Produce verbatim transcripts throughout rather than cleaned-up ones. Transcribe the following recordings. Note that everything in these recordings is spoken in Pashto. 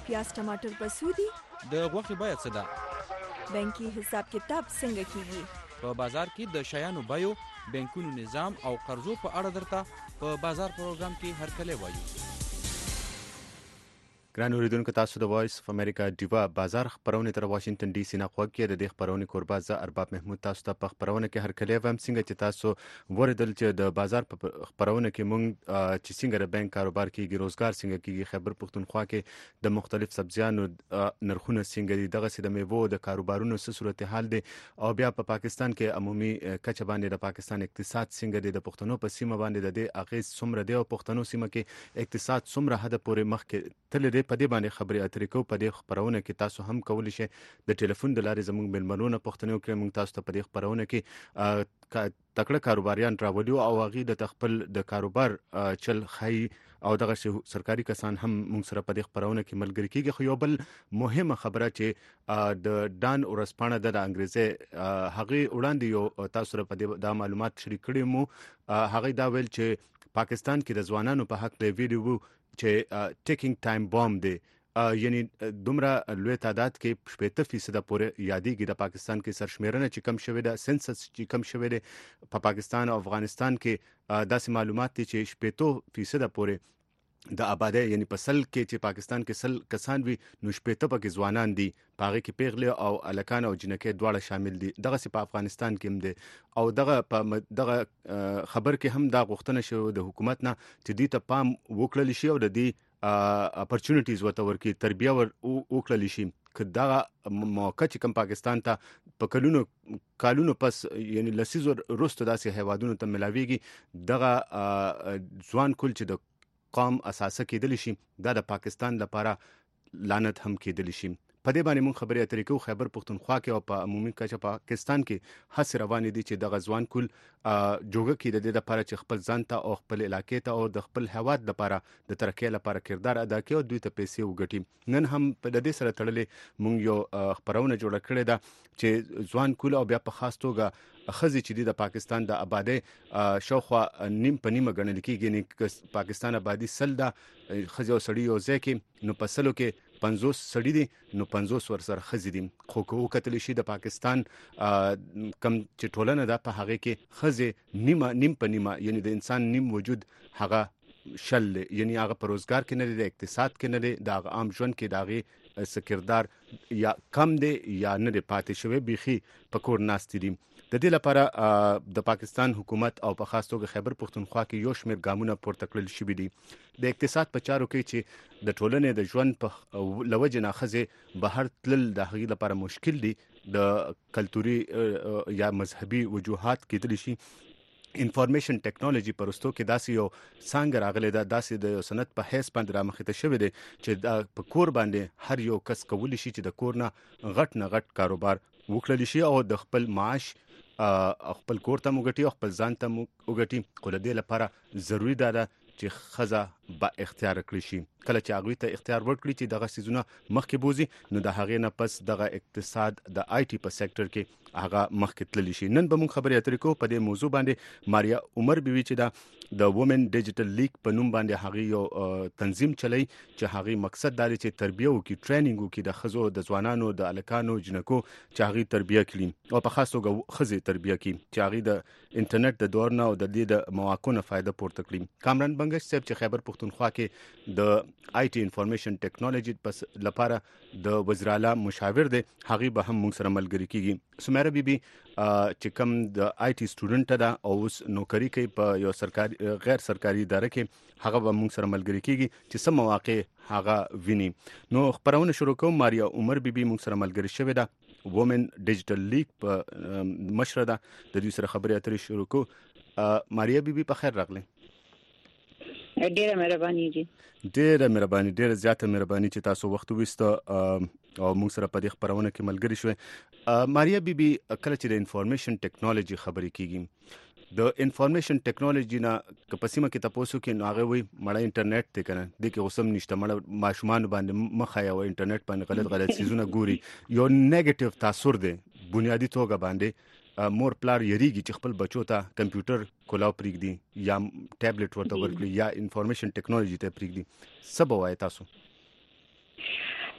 پیاز ټماټر په څو دي؟ د غوښې بیه څه ده؟ بانکي حساب کتاب څنګه کیږي؟ په بازار کې د شیانو بیو، بانکونو نظام او قرضو په اړه درته په بازار پروګرام کې هرکلی وایو. ګران اوریدونکو، تاسو د وایس اف امریکا ډیوا بازار خبرونه تر واشنگټن ډي سي نه خوښ کې د خبرونه کوربه ز ارباب محمود تاسو ته په خبرونه کې هرکلی وم. څنګه چې تاسو وردل چې د بازار په خبرونه کې مونږ چې څنګه د بانک کاروبار کېږي، روزګار څنګه کېږي، خیبر پښتونخوا کې د مختلف سبزیانو نرخونه څنګه دي، دغه سي د میوو د کاروبارونو څه صورتحال دي، او بیا په پاکستان کې عمومي کچه باندې د پاکستان اقتصاد څنګه دي، د پښتنو په سیمه باندې د دې اغیز څومره دی، او پښتنو سیمه کې اقتصاد څومره حد پورې مخ کې تل دی. په دې باندې خبرې اترې کوو. په دې خبرونه کې تاسو هم کولی شئ د ټلیفون د لارې زموږ مېلمنونه پوښتنې وکړئ. موږ تاسو ته په دې خبرونه کې تکړه کاروباریان راولو او هغې د خپل د کاروبار چل ښایي، او دغه سرکاري کسان هم موږ سره په دې خبرونه کې ملګري کېږي. خو یو بل مهمه خبره چې د ډان ورځپاڼه د انګریزي هغې وړاندې یو تاسو سره په دې دا معلومات شریک کړي مو. هغې دا ویل چې پاکستان کې د ځوانانو په حق د ویډیو چې ټیکینګ ټایم بام دی، یعنی دومره لوی تعداد کې شپېته فیصده پورې یادېږي د پاکستان کې سرشمیرنه چې کم شوې ده، سنسس چې کم شوې ده په پاکستان او افغانستان کې. داسې معلومات دي چې شپېته فیصده پورې د آبادی، یعنی په سل کې چې پاکستان کې سل کسان وي نو شپېته پکې ځوانان دي، په هغې کې پیغلې او الکان او جنکۍ دواړه شامل دي. دغسې په افغانستان کې هم دی، او دغه په دغه خبر کې هم دا غوښتنه شوې د حکومت نه چې دې ته پام وکړل شي او د دې اپورچونټیز ورته ورکړي، تربیه ور وکړل شي. که دغه موقع چې کوم پاکستان ته په کلونو کالونو پس، یعنی لسیزو وروسته داسې هیوادونو ته ملاویږي، دغه ځوان کل چې د قوم اساسه کېدلی شي، دا د پاکستان لپاره لعنت هم کېدلی شي. په دې باندې موږ خبرې اترې کوو. خیبر پښتونخوا کې او په عمومي کچه پاکستان کې هڅې روانې دي چې دغه ځوان کل جوګه کړي د دې لپاره چې خپل ځان ته او خپل علاقې ته او د خپل هیواد لپاره د ترقۍ لپاره کردار ادا کړي او دوی ته پیسې وګټي. نن هم په دې سره تړلې موږ یو خبرونه جوړه کړې ده چې ځوان کل او بیا په خاص توګه ښځې چې دي د پاکستان د آبادی شاوخوا نیم په نیمه ګڼل کېږي. یعنې پاکستان آبادي سل ده، ښځې او سړي یو ځای کې، نو په سلو کې پنځوس سړي دي نو پنځوس ورسره ښځې دي. خو که وکتلی شي د پاکستان کم چې ټولنه ده په هغې کې ښځې نیمه نیم په نیمه، یعنې د انسان نیم وجود هغه شل دی، یعنې هغه په روزګار کې نه دی، د اقتصاد کې نه دی، د هغه عام ژوند کې د هغې څه کردار یا کم دی یا نه دی پاتې شوی، بیخي په کور ناستې دي. د دې لپاره د پاکستان حکومت او په خاص توګه خیبر پښتونخوا کې یو شمېر ګامونه پورته کړل شوي دي. د اقتصاد په چارو کې چې د ټولنې د ژوند په له وجې نه ښځې بهر تلل د هغې لپاره مشکل دي، د کلتوري یا مذهبي وجوهات کېدلی شي. انفارمیشن ټیکنالوژي په رستو کې داسې یو څانګه راغلی ده، داسې د یو صنعت په حیث باندې رامخې ته شوی دی چې په کور باندې هر یو کس کولی شي چې د کور نه غټ نه غټ کاروبار وکړلی شي او د خپل معاش خپل کور ته وګټي او خپل ځان ته وګټي. خو د دې لپاره ضروري ده چې ښځه با اختیار کړی شي. کله چې هغوی ته اختیار ورکړي چې دغه څیزونه مخکې بوځي، نو د هغې نه پس دغه اقتصاد د آی ټي په سیکټر کې هغه مخکې تللی شي. نن به موږ خبرې اترې کوو په دې موضوع باندې. ماریا عمر بیوي چې دا د وومن ډیجیټل لیګ په نوم باندې هغې یو تنظیم چلی چې هغې مقصد دا دی چې تربیه وکړي، ټریننګ وکړي د ښځو، د ځوانانو، د هلکانو، جنکو چې هغې تربیه کړي او په خاص توګه ښځې تربیه کړي چې هغې د انټرنیټ د دور نه او د دې د مواقعو نه فایده پورته کړي. کامران بنګش صاحب چې خیبر پښتونخوا کې د آی ټي انفارمیشن ټیکنالوژي لپاره د وزیر اعلی مشاور دی، هغې به هم موږ سره ملګري کېږي. سمیره بیبي چې کوم د آی ټي سټوډنټ ده او اوس نوکري کوي په یو سرکاري غیر سرکاري اداره کې، هغه به موږ سره ملګري کېږي چې څه مواقع هغه ویني. نو خبرونه شروع کوم. ماریا عمر بیبي موږ سره ملګري شوې ده، وومن ډیجیټل لیګ په مشره ده، د دوی سره خبرې اترې شروع کوو. ماریا بیبي په خیر راغلی. ډیره مهرباني دي. ډیره مهرباني، ډیره زیاته مهرباني چې تاسو وخت وویسته او موږ سره په دې خبرونه کې ملګري شوې. ماریا بیبي، کله چې د انفارمیشن ټیکنالوژي خبرې کېږي، د انفارمیشن ټیکنالوژي نه که په سیمه کې تاسو کې نو هغه وي مړه انټرنیټ دی کنه، د کې اوسم نشته، مړه ماشومان باندې مخه یا انټرنیټ باندې غلط غلط چیزونه ګوري، یو نیگیټیو تاثیر دی بنیادی توګه باندې. مور پلار یریږي چې خپل بچو ته کمپیوټر کولاو پرېږدي یا ټابلیټ ورته ورکړي یا انفارمیشن ټیکنالوژي ته پرېږدي. څه به وایي تاسو؟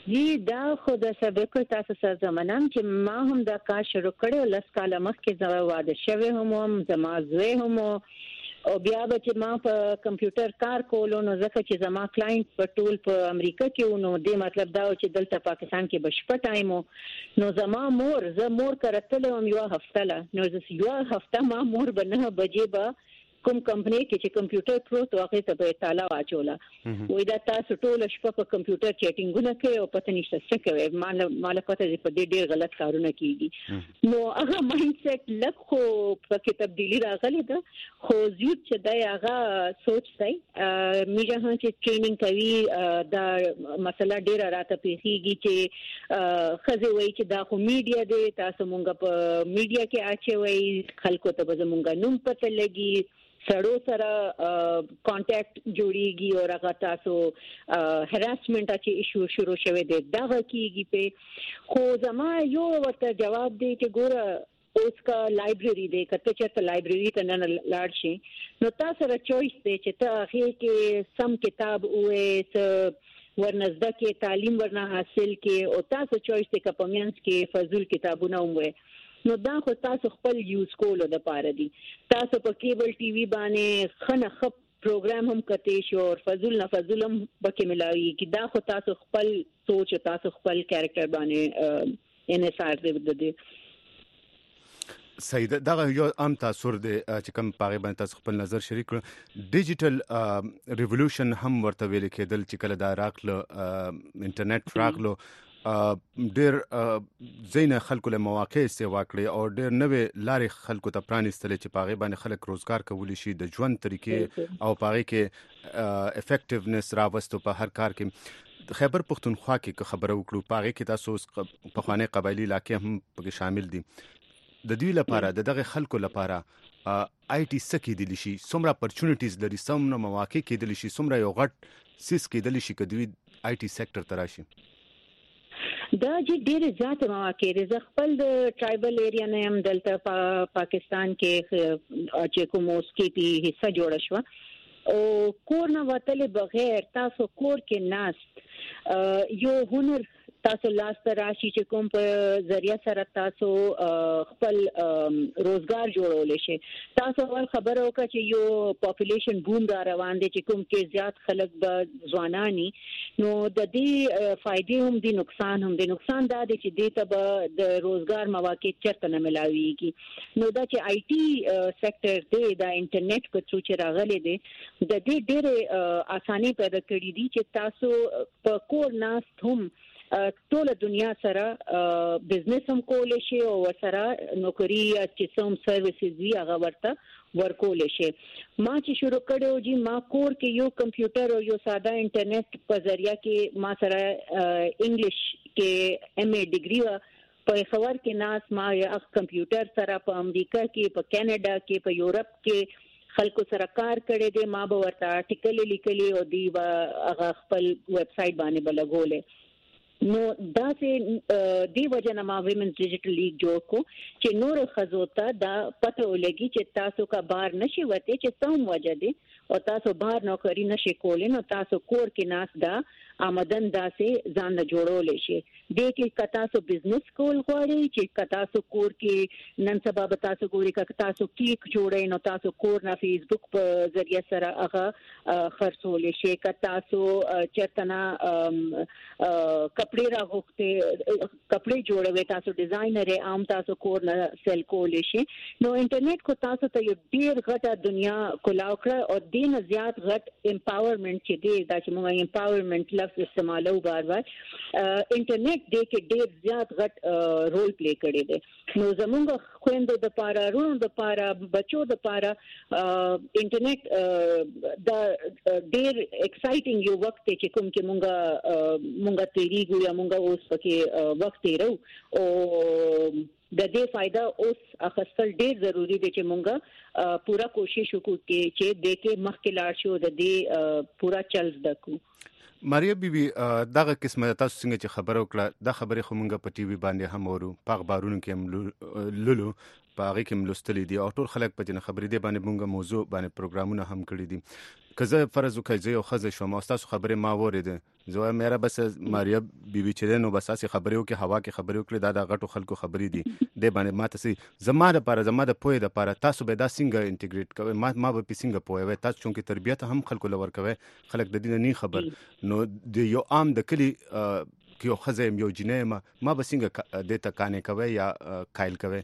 جی دا خو د سبق تاسو سره زمانم چې ما هم دا کار شروع کړو لس کاله مخکې زما واده شوی هم زما زوی هم او بیا به چې ما په کمپیوټر کار کولو نو ځکه چې زما کلاینټ په ټول په امریکا کې نو دې مطلب دا چې دلته پاکستان کې بشپه ټایمو نو زما مور زه مور کرتل هم یو هفته لا نو زه یو هفته ما مور بنه بجې به کوم کمپنی کې چې کمپیوټر پروت واقع ته به اطلاع واچولا وې دا تاسو ټول شپه په کمپیوټر چیټینګونه کوي او پته نشته څه کوي مال مال پته دې په دې ډېر غلط کارونه کیږي نو هغه مایند سیټ لک خو په کې تبدیلی راغلی ده خو زیات چې دا هغه سوچ دی میجه هم چې ټریننګ کوي دا مسله ډېر راته پیخیږي چې خزه وایي چې دا خو میډیا دی تاسو مونږ په میډیا کې اچوي خلکو ته به مونږ نوم پته لګي سړو سره کانټیکټ جوړیږي او هغه تاسو هراسمنت چې ایشو شروع شوه دی دا کیږي په خو زما یو ورته جواب دی چې ګوره اوس کا لایبرری دی کته چې لایبرری ته نه لاړ شي نو تاسو سره چويس دی چې ته هغه کې سم کتاب وې ورنزده کې تعلیم ورنه حاصل کې او تاسو چويس دی کپمنس کې فضول کتابونه وې نو دا خو تاسو خپل یوز کولو د پاره دي تاسو په کیبل ټي وي باندې خنه خپ پروګرام هم کته شو او فضول نه فضول هم بکه ملایي کی دا خو تاسو خپل سوچ تاسو خپل کریکټر باندې انحصار دی د سید دا یو عام تاثر دی چې کوم پاغه باندې تاسو خپل نظر شریک کړو ډیجیټل ریولوشن هم ورته ویل کېدل چې کله دا راغله انټرنیټ راغله ډېر زین خلکو له مواقع استوا کړې او ډېر نوې لارې خلکو ته پرانیستل چې پاغه باندې خلک روزګار کولی شي د ژوند طریقې او پاغه کې افیکټیونس راوستو په هر کار کې خیبر پختونخوا کې خبرو وکړو پاغه کې تاسو په خوانه قبایلی علاقې هم پکې شامل دي د دوی لپاره د دغه خلکو لپاره آی ټي سکی دي شي څومره اپورچونټیز لري څومره مواقع کې دي شي څومره یو غټ سیس کې دي شي کدوی آی ټي سېکټر تراشي دا چې ډېر زیات مواقع دي زه خپل د ټرایبل ایریا نه هم دلته پا پاکستان کې چې کوم اوس کې پی حصہ جوړ شو او کور نه وتل بغیر تاسو کور کې ناست یو هنر تاسو لاس ته راشي چې کوم په ذریعہ سره تاسو خپل روزګار جوړول شي تاسو ول خبرو کا چې یو پاپولیشن بوم را روان دي چې کوم کې زیات خلک به ځوانانی نو د دې فائدې هم دي نقصان هم دي نقصان دا دي چې دې ته به د روزګار مواقع چرته نه ملاويږي نو دا چې آی ټي سېکټر دی دا انټرنیټ په څو چې راغلي دي د دې ډېر اساني پیدا کړې دي چې تاسو په کور ناست هم ټول دنیا سره بزنس هم کولای شي او سره نوکری چې څوم سرویسز وی هغه ورته ورکول شي ما چې شروع کړو جی ما کور کې یو کمپیوټر او یو ساده انټرنیټ په ذریعہ کې ما سره انګلیش کې ایم ای ډیګري و په خبر کې ناس ما یو کمپیوټر سره په امریکا کې په کینیډا کې په یورپ کې خلکو سره کار کړی دی ما به ورته آرټیکل لیکلی او دی هغه خپل ویب سټ باندې بلګولې نو دا چې دی وجنه ما ویمن ډیجیټل لیګ جوړ کو چې نور خزوته دا پته ولګي چې تاسو کا بار نشي وته چې څوم وجه دي او تاسو بار نوکری نشي کولای نو تاسو کور کې ناس دا آمدن داسې ځان جوړول شي د کې کتا سو بزنس کول غواړي چې کتا سو کور کې نن سبا به تاسو ګوري کتا تاسو کیک جوړې نو تاسو کور نه فیسبوک په ذریعہ سره هغه خرڅول شي کتا سو چرتنا کپڑے راغوخته کپڑے جوړوي تاسو ډیزاینر عام تاسو کور نه سیل کول شي نو انټرنیټ کو تاسو ته یو ډیر غټه دنیا کولاو کړ او دین زیات غټ امپاورمنت چې دی دا چې موږ امپاورمنت لفظ استعمالو بار بار انټرنیټ دې کې ډیر زیات غټ رول پلی کړی دی نو زموږ خويندو د پاره رونو د پاره بچو د پاره انټرنیټ دا ډیر ایکسایټینګ یو وخت چې کوم کې مونږه مونږه تیریږو یا مونږه اوس پکې وخت تیرو او د دې فائدہ اوس اخستل ډیر ضروری دی چې مونږه پورا کوشش وکړو چې د کې مخکې لاړ شو د دې پورا چل زدکو ماریا بیبي دغه قسمه تاسو څنګه چې خبر وکړه دا خبره خو مونږه په ټي وي باندې هم ورو په اخبارونو کې هم لولو په هغه کې ملوستلې دي او ټول خلک په دې خبرې دي باندې مونږه موضوع باندې پروګرامونه هم کړی دي. که زه فرض وکړم زه یو ښځه شوم او ستاسو خبرې ما واورېدې، زه وایم یاره بس ماریا بیبي چې دی نو بس هسې خبرې وکړې، هوا کې خبرې وکړې، دا د غټو خلکو خبرې دي، دې باندې ما ته څه زما دپاره زما د پوهې دپاره تاسو به دا څنګه انټیګریټ کوئ، ما ما به پرې څنګه پوهوئ؟ تاسو چونکې تربیت هم خلکو له ورکوئ، خلک د دې نه نه خبر، نو د یو عام د کلي که یو ښځه یم یو جینۍ یم ما به څنګه دې ته قانع کوئ یا قایل کوئ؟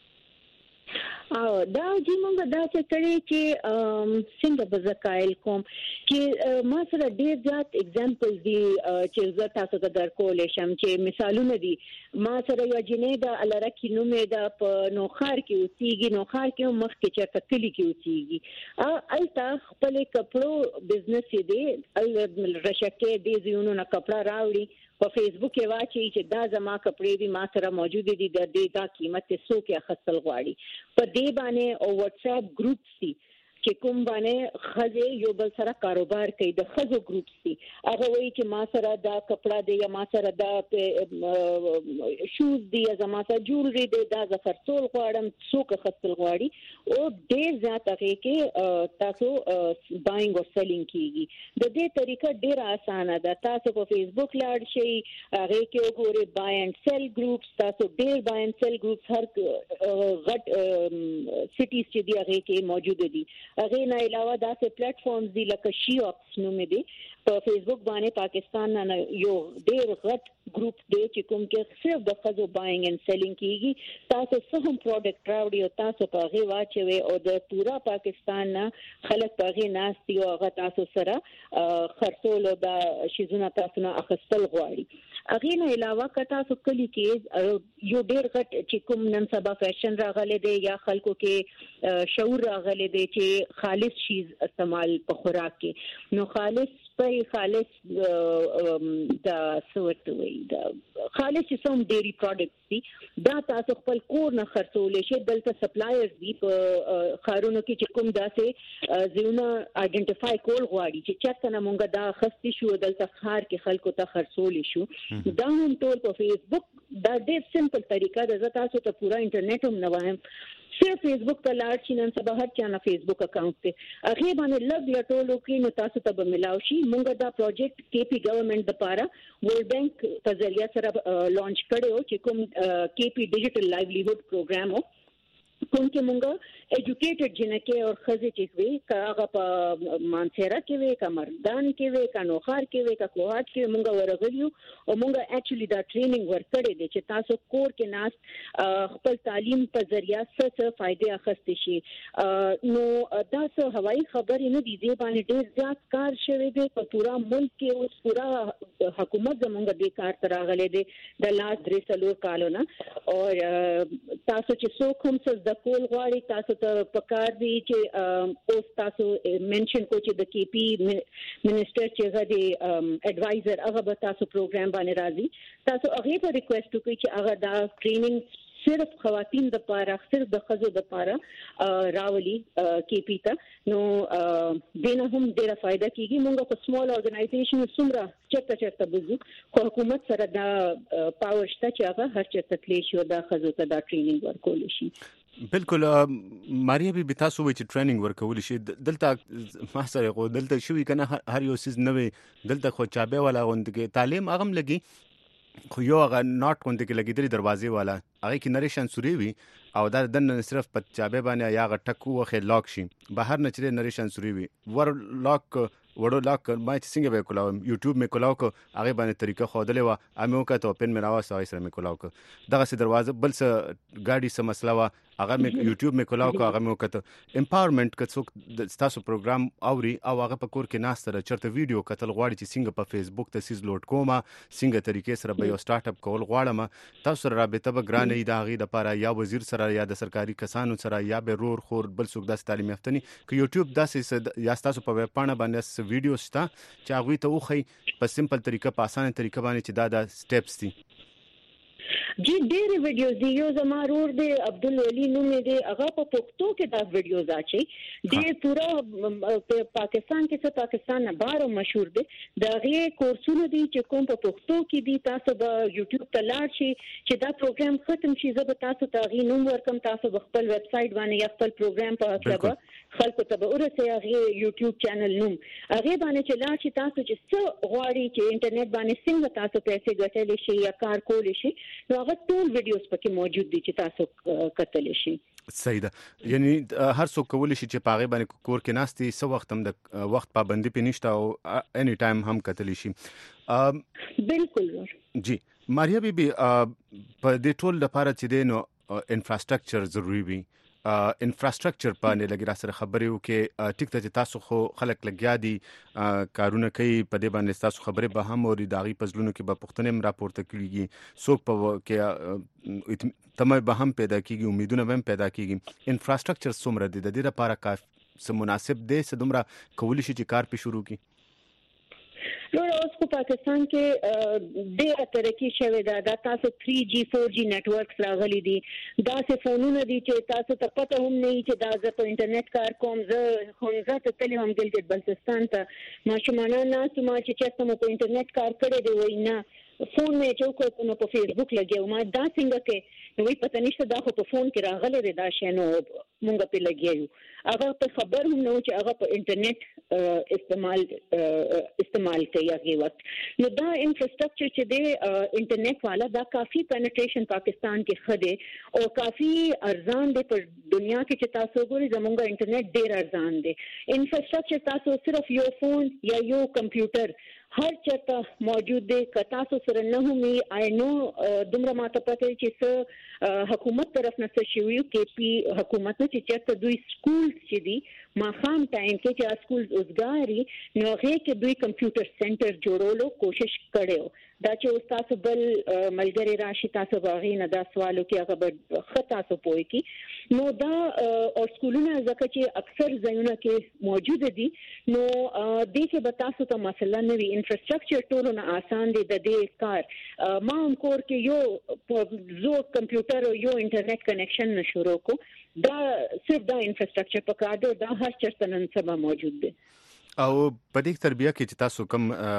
او دا چې موږ دا څه کړی چې څنګه به زه قایل کوم چې ما سره ډېر زیات اگزامپل دي چې زه تاسو ته درکولی شم، چې مثالونه دي. ما سره یوه جینۍ ده الرکي نوم یې ده، په نوښار کې اوسېږي، نوښار کې هم مخکې چېرته کلي کې اوسېږي. هلته خپلې کپړو بزنس یې دی، رشکې دې ځایونو نه کپړه راوړي، په فیسبوک کې واچي چې دا زما کپړې دي ما سره موجود دي، د دې دا قیمت یې څوک یې اخیستل غواړي. په دې باندې او واتس اپ ګروپس دي چې کوم باندې ښځې یو بل سره کاروبار کوي، د ښځو ګروپس دي، هغه وایي چې ما سره دا کپړه دی یا ما سره دا شوز دی یا زما سره جولري دی، دا زه خرڅول غواړم، څوک اخیستل غواړي. او ډېر زیات هغې کې تاسو باینګ او سیلینګ کېږي. د دې طریقه ډېره اسانه ده. تاسو په فیسبوک لاړ شئ، هغې کې وګورئ بای اینډ سیل ګروپس، تاسو ډېر بای اینډ سیل ګروپس هر غټ سټیز چې دي هغې کې موجوده دي. هغې نه علاوه داسې پلیټ فارمز دي لکه شي آپس نومې دي، په فیسبوک باندې پاکستان نه یو ډېر غټ ګروپ دی چې کوم کې صرف د ښځو بایینګ اینډ سیلینګ کېږي. تاسو څه هم پروډکټ راوړي او تاسو په هغې واچوئ او د پورا پاکستان نه خلک په هغې ناست دي او هغه تاسو سره خرڅول او دا شیزونه تاسو نه اخیستل غواړي. هغې نه علاوه که تاسو کلي کې یو ډېر غټ چې کوم نن سبا فیشن راغلی دی یا خلکو کې شعور راغلی دی چې خالص شیز استعمال په خوراک کې، نو خالص په خالص د څه وایي د خالص چې څوم ډیری پروډکټس دي دا تاسو خپل کور نه خرڅولی شئ. دلته سپلایرز دي په ښارونو کې چې کوم داسې ځایونه آیډنټیفای کول غواړي چې چېرته نه مونږ دا اخیستې شو دلته ښار کې خلکو ته خرڅولی شو. دا هم ټول په فیسبوک، دا ډېر سمپل طریقه ده. زه تاسو ته پورا انټرنیټ هم نه وایم، صرف فیسبوک ته لاړ شي. نن سبا هر چا نه فیسبوک اکاونټ دی، هغې باندې لږ لټول وکړي نو تاسو ته به ملاو شي. مونږ دا پروجیکټ کې پی ګورنمنټ دپاره ورلډ بینک په ذریعه سره لانچ کړی و چې کوم کې پی ډیجیټل لایولیهوډ پروګرام و، کوم کې مونږ ایجوکیټډ جنکې او ښځې چې وي، که هغه په مانسهره کې وي، که مردان کې وي، که نوښار کې وي، که کوهاټ کې وي، مونږ ورغلي یو او مونږ اکچولي دا ټریننګ ورکړی دی چې تاسو کور کې ناست خپل تعلیم په ذریعه څه څه فایدې اخیستی شي. نو دا څه هوایي خبرې نه دي، دې باندې ډېر زیات کار شوی دی په پورا ملک کې. اوس پورا حکومت زمونږ دې کار ته راغلی دی د لاس درې څلور کالو نه. او تاسو چې څوک هم څه زده کول غواړي تاسو ته پکار دی چې اوس تاسو منشن کو چې د کې پی منسټر چې هغه دی اډوایزر هغه به تاسو پروګرام باندې راځي. تاسو هغې ته ریکویسټ وکړئ چې هغه دا ټریننګ صرف خواتین د پاره، صرف د ښځو د پاره راولي کې پی ته. نو دې نه هم ډېره فایده کېږي. مونږ په سمال ارګنایزیشن څومره چېرته چېرته بځو، خو حکومت سره دا پاور شته چې هغه هر چېرته تللی شي او دا ښځو ته دا ټریننګ ورکولی شي. بالکل ماریا بیبي تاسو وایي چې ټریننګ ورکولی شي. دلته ما سره خو دلته شوي که نه هر یو څیز نه وي، دلته خو چابې والا غوندې کې تعلیم هغه هم لګي، خو یو هغه ناټ غوندې کې لګېدلي دروازې والا هغې کې نریشن سوري وي او دا دننه صرف په چابې باندې یا هغه ټک ووښې لاک شي، بهر نه چې دی نریشن سوري وي. ور لاک وړو لاک ما چې څنګه به یې کولاوم، یوټیوب مې کولاو که هغې باندې طریقه ښودلې وه، هغه مې وکتل او پن مې راواست هغې سره مې کولاو که. دغسې دروازه بل څه ګاډي څه مسله وه هغه مې یوټیوب مې کولاو که هغه مې وکتل. امپاورمنټ که څوک ستاسو پروګرام اوري او هغه په کور کې ناست سره چېرته ویډیو کتل غواړي چې څنګه په فیسبوک ته څیز لوډ کوم، څنګه طریقې سره به یو سټارټ اپ کول غواړم، تاسو سره رابطه به ګرانه وي د هغې دپاره، یا وزیر سره یا د سرکاري کسانو سره یا به رور خور بل څوک داسې تعلیم یافته ني. که یوټیوب داسې یا ستاسو په ویب پاڼه باندې څه ویډیو شته چې هغوی ته وښئ په سمپل طریقه، په اسانه طریقه باندې چې دا دا سټیپس دي. جی ډېر ویډیوز دی. یو زما رور دی عبدالولي نوم دی, هغه په پښتو کې دا ویډیوز اچي. ډېر پورا پاکستان کې څه پاکستان نه بهر مشهور دی. دا غي کورسونه دي چې کوم په پښتو کې دي. تاسو به یوټیوب ته لاړ شئ چې دا پروګرام ختم شي, زه به تاسو ته غي نوم ورکم. تاسو به خپل ویب سټ باندې یا خپل پروګرام په خپل خلکو ته به ورسې هغه یوټیوب چینل نوم هغه باندې چې لاړ شي تاسو چې څه غواړي چې انټرنیټ باندې څنګه تاسو پیسې ګټلی شي یا کار کولی شي, نو هغه ټول ویډیوز پکې موجود دي چې تاسو کتلی شي. صحیح ده. یعنی هر څوک کولی شي چې په هغه باندې کور کې ناستي څه وخت هم د وخت پابندي پې نشته او اني ټایم هم کتلی شي. بالکل جی ماریا بیبي, په دې ټول لپاره چې دی نو انفراستراکچر ضروری وي. انفراستراکچر باندې لګي را سره خبرې وکړي. ټیک ته چې تاسو خو خلک لګیا دي کارونه کوي, په دې باندې تاسو خبرې به هم اوري, د هغې په زړونو کې به پوښتنې هم راپورته کېږي, څوک په کې تمه به هم پیدا کېږي, امیدونه به هم پیدا کېږي. انفراستراکچر څومره دی د دې لپاره کافي مناسب دی چې دومره کولی شي چې کار پې شروع کړي؟ نو اوس په پاکستان کې ډېره ترقي شوې ده. دا تاسو تھری جی فور جی نتورکس راغلي دي. دا څه فونونه دي چې تاسو ته پته هم نه وي چې دا زه په انټرنیټ کار کوم. زه ښوونځي ته تللی وم ګلګت بلتستان ته, ماشومانان ناست ما چې چېرته مو په انټرنیټ کار کړی دی, وایي نه فون مې چوکو نو په فیسبوک لګیا ما دا څنګه کې, نو وایي پته نشته دا خو په فون کې راغلی دی دا شی, نو مونږ پې لګیا یو. هغه په خبر هم نه و چې هغه په انټرنیټ استعمال استعمال کوي هغه وخت. نو دا انفراستراکچر چې دی انټرنیټ والا دا کافي پینټریشن پاکستان کې ښه دی او کافي ارزان دی. په دنیا کې چې تاسو ګورئ زمونږ انټرنیټ ډېر ارزان دی. انفراستراکچر تاسو صرف یو فون یا یو کمپیوټر هر چاته موجود دی. که تاسو سره نه همي آی نو دومره ماته پته چې څه حکومت طرف نه څه شوي کې پی حکومت نه چې چېرته دوی سکول چې دي ماښام ټایم کې چې سکول اوسګاري, نو هغې کې دوی کمپیوټر سنټر جوړولو کوشش کړی. دا چې اوس تاسو بل ملګری راشي تاسو به هغې نه دا سوال وکړي, هغه به ښه تاسو پوه کړي. نو دا او سکولونه ځکه چې اکثر ځایونه کې موجوده دي, نو دې کې به تاسو ته مسله نه وي. انفراستراکچر ټولو نه آسان دی د دې کار. ما هم کور کې یو زوړ کمپیوټر او یو انټرنیټ کنیکشن نه شروع کو. دا صرف دا انفراستراکچر په کار دی, دا هر چېرته نن سبا موجود دی. او په دې تربیه کې چې تاسو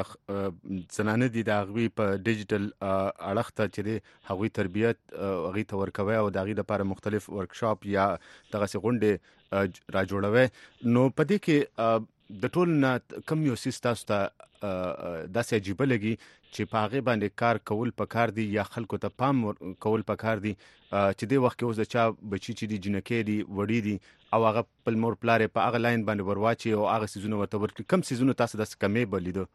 کوم زنانه دي د هغوی په ډیجیټل اړخ ته چې دی هغوی تربیت هغوی ته ورکوي او د هغوی لپاره مختلف ورکشاپ یا دغسې غونډې را جوړوي, نو په دې کې د ټول نه کم یو څیز تاسو ته داسې عجیبه لګي چې په هغې باندې کار کول پکار دي یا خلکو ته پام کول پکار دي چې دې وخت کې اوس د چا بچي چې دي جنکۍ دي وړي دي او هغه خپل مور پلار یې په هغه لاین باندې ورواچي او هغه څیزونه ورته ورکړي, کوم څیزونه تاسو داسې کمې به لیدو؟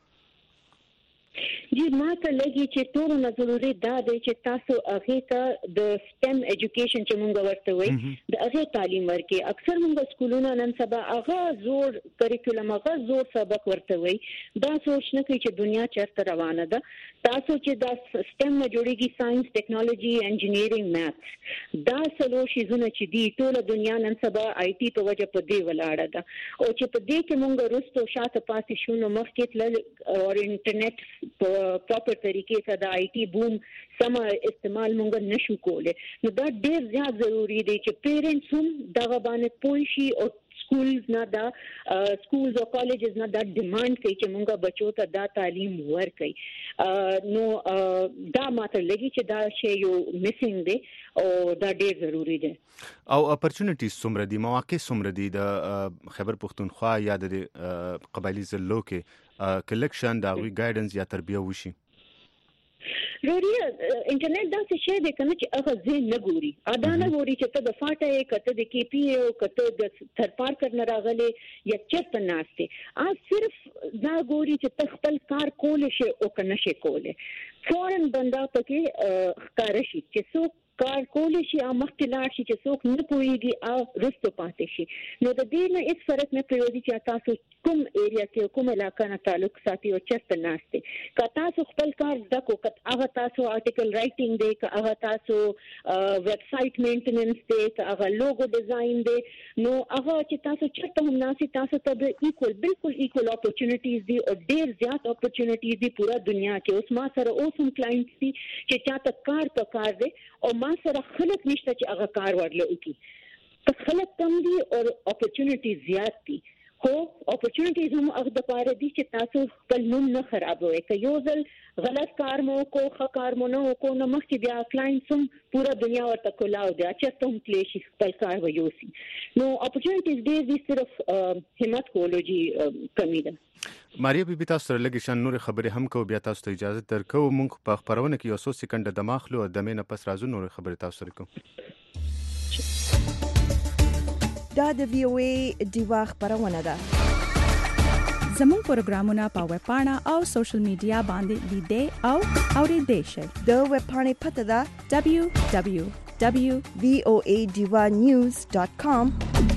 جی ما ته لګي چې ټولو نه ضروري دا دی چې تاسو هغې ته د سټیم ایجوکیشن چې مونږ ورته وایي د هغې تعلیم ورکړي. اکثر مونږ سکولونه نن سبا هغه زور کریکولم هغه زور سبق ورته وایي, دا سوچ نه کوي چې دنیا چېرته روانه ده. تاسو چې دا سټیم نه جوړېږي ساينس, ټیکنالوژي, انجینیرینګ, میتھس, دا څلور شیزونه چې دي ټوله دنیا نن سبا آی ټي په وجه په دې ولاړه ده. او چې په دې کې مونږ وروسته شاته پاتې شو, نو مخکې تلل او انټرنیټ په پراپر طریقې سره د آی ټي بوم سم استعمال مونږ نشو کولی. نو دا ډېر زیات ضروری دی چې پیرنټس هم دغه باندې پوه شي او سکولز نه دا سکولز او کالجز نه دا ډیمانډ کوي چې مونږ بچو ته دا تعلیم ورکړي. نو دا ماته لګي چې دا شی یو میسنګ دی او دا ډېر ضروری دی. او اپورچونټیز څومره دي, مواقع څومره دي د خیبر پښتونخوا یا د قبایلي ضلعو کې کلیکشن د هغوی ګایډنس یا تربیه وشي؟ روریا انټرنیټ داسې شی دی کنه چې هغه ځین نه ګوري, ادا نه ګوري چې ته د فاټه یې, که ته د کې پی یې, او که ته د تھر پارکر نه راغلی یا چېرته ناست یې. آ صرف دا ګوري چې ته خپل کار کولی شي او که نه شي کولی. فوراً بنده پکې ښکاره شي چې څوک کار کول شي او مخکې لاړ شي چې څوک نه پوهیږي او رستو پاتې شي. نو د دې نه هیڅ فرق نه پریږدي چې تاسو کوم ایریا کې کوم علاقې نه تعلق ساتي او چېرته ناشته. که تاسو خپل کار دکو که هغه تاسو آرټیکل رائټینګ دی، که هغه تاسو ویب سایټ مینټیننس دی، که هغه لوګو ډیزاین دی، نو هغه چې تاسو چېرته هم ناسي تاسو ته د ایکوال بالکل ایکوال اپورچونټیز دي او ډېر زیات اپورچونټیز دي پورا دنیا کې. اوس ما سره اوس هم کلاینټس دي چې چاته کار په کار دی او ما سره خلک نشته چې هغه کار ورله وکړي. که خلک کم دي او اپورچونټیز زیات دي، خو اپورچونټیز هم هغه د پاره دي چې تاسو خپل نوم نه خرابوي. که یو ځل غلط کار مو کو ښه کار مو نه وکړو نو مخکې بیا کلاینټس هم پورا دنیا ورته کولاو دي چې تم کلی شي خپل کار ویوسي. نو اپورچونټیز ډېر دي، صرف همت کولو جی کمی ده. ماریا بیبي تاسو سره لږ شان نور خبرې هم کوو، بیا تاسو ته اجازه درکو مونږ په خبرونه کې یو څو سکند د ماخلو او د مینه پس راځو نور خبرې تاسو سره کوو. دا د وی او ای دیوا خبرونه ده. زموږ پروګرامونه په ویب پاڼه او سوشل میډیا باندې لیدئ او اورئ شئ. د ویب پاڼې پته ده دبليو دبليو دبليو ډاٹ وی او ای دیوا نیوز ډاٹ کام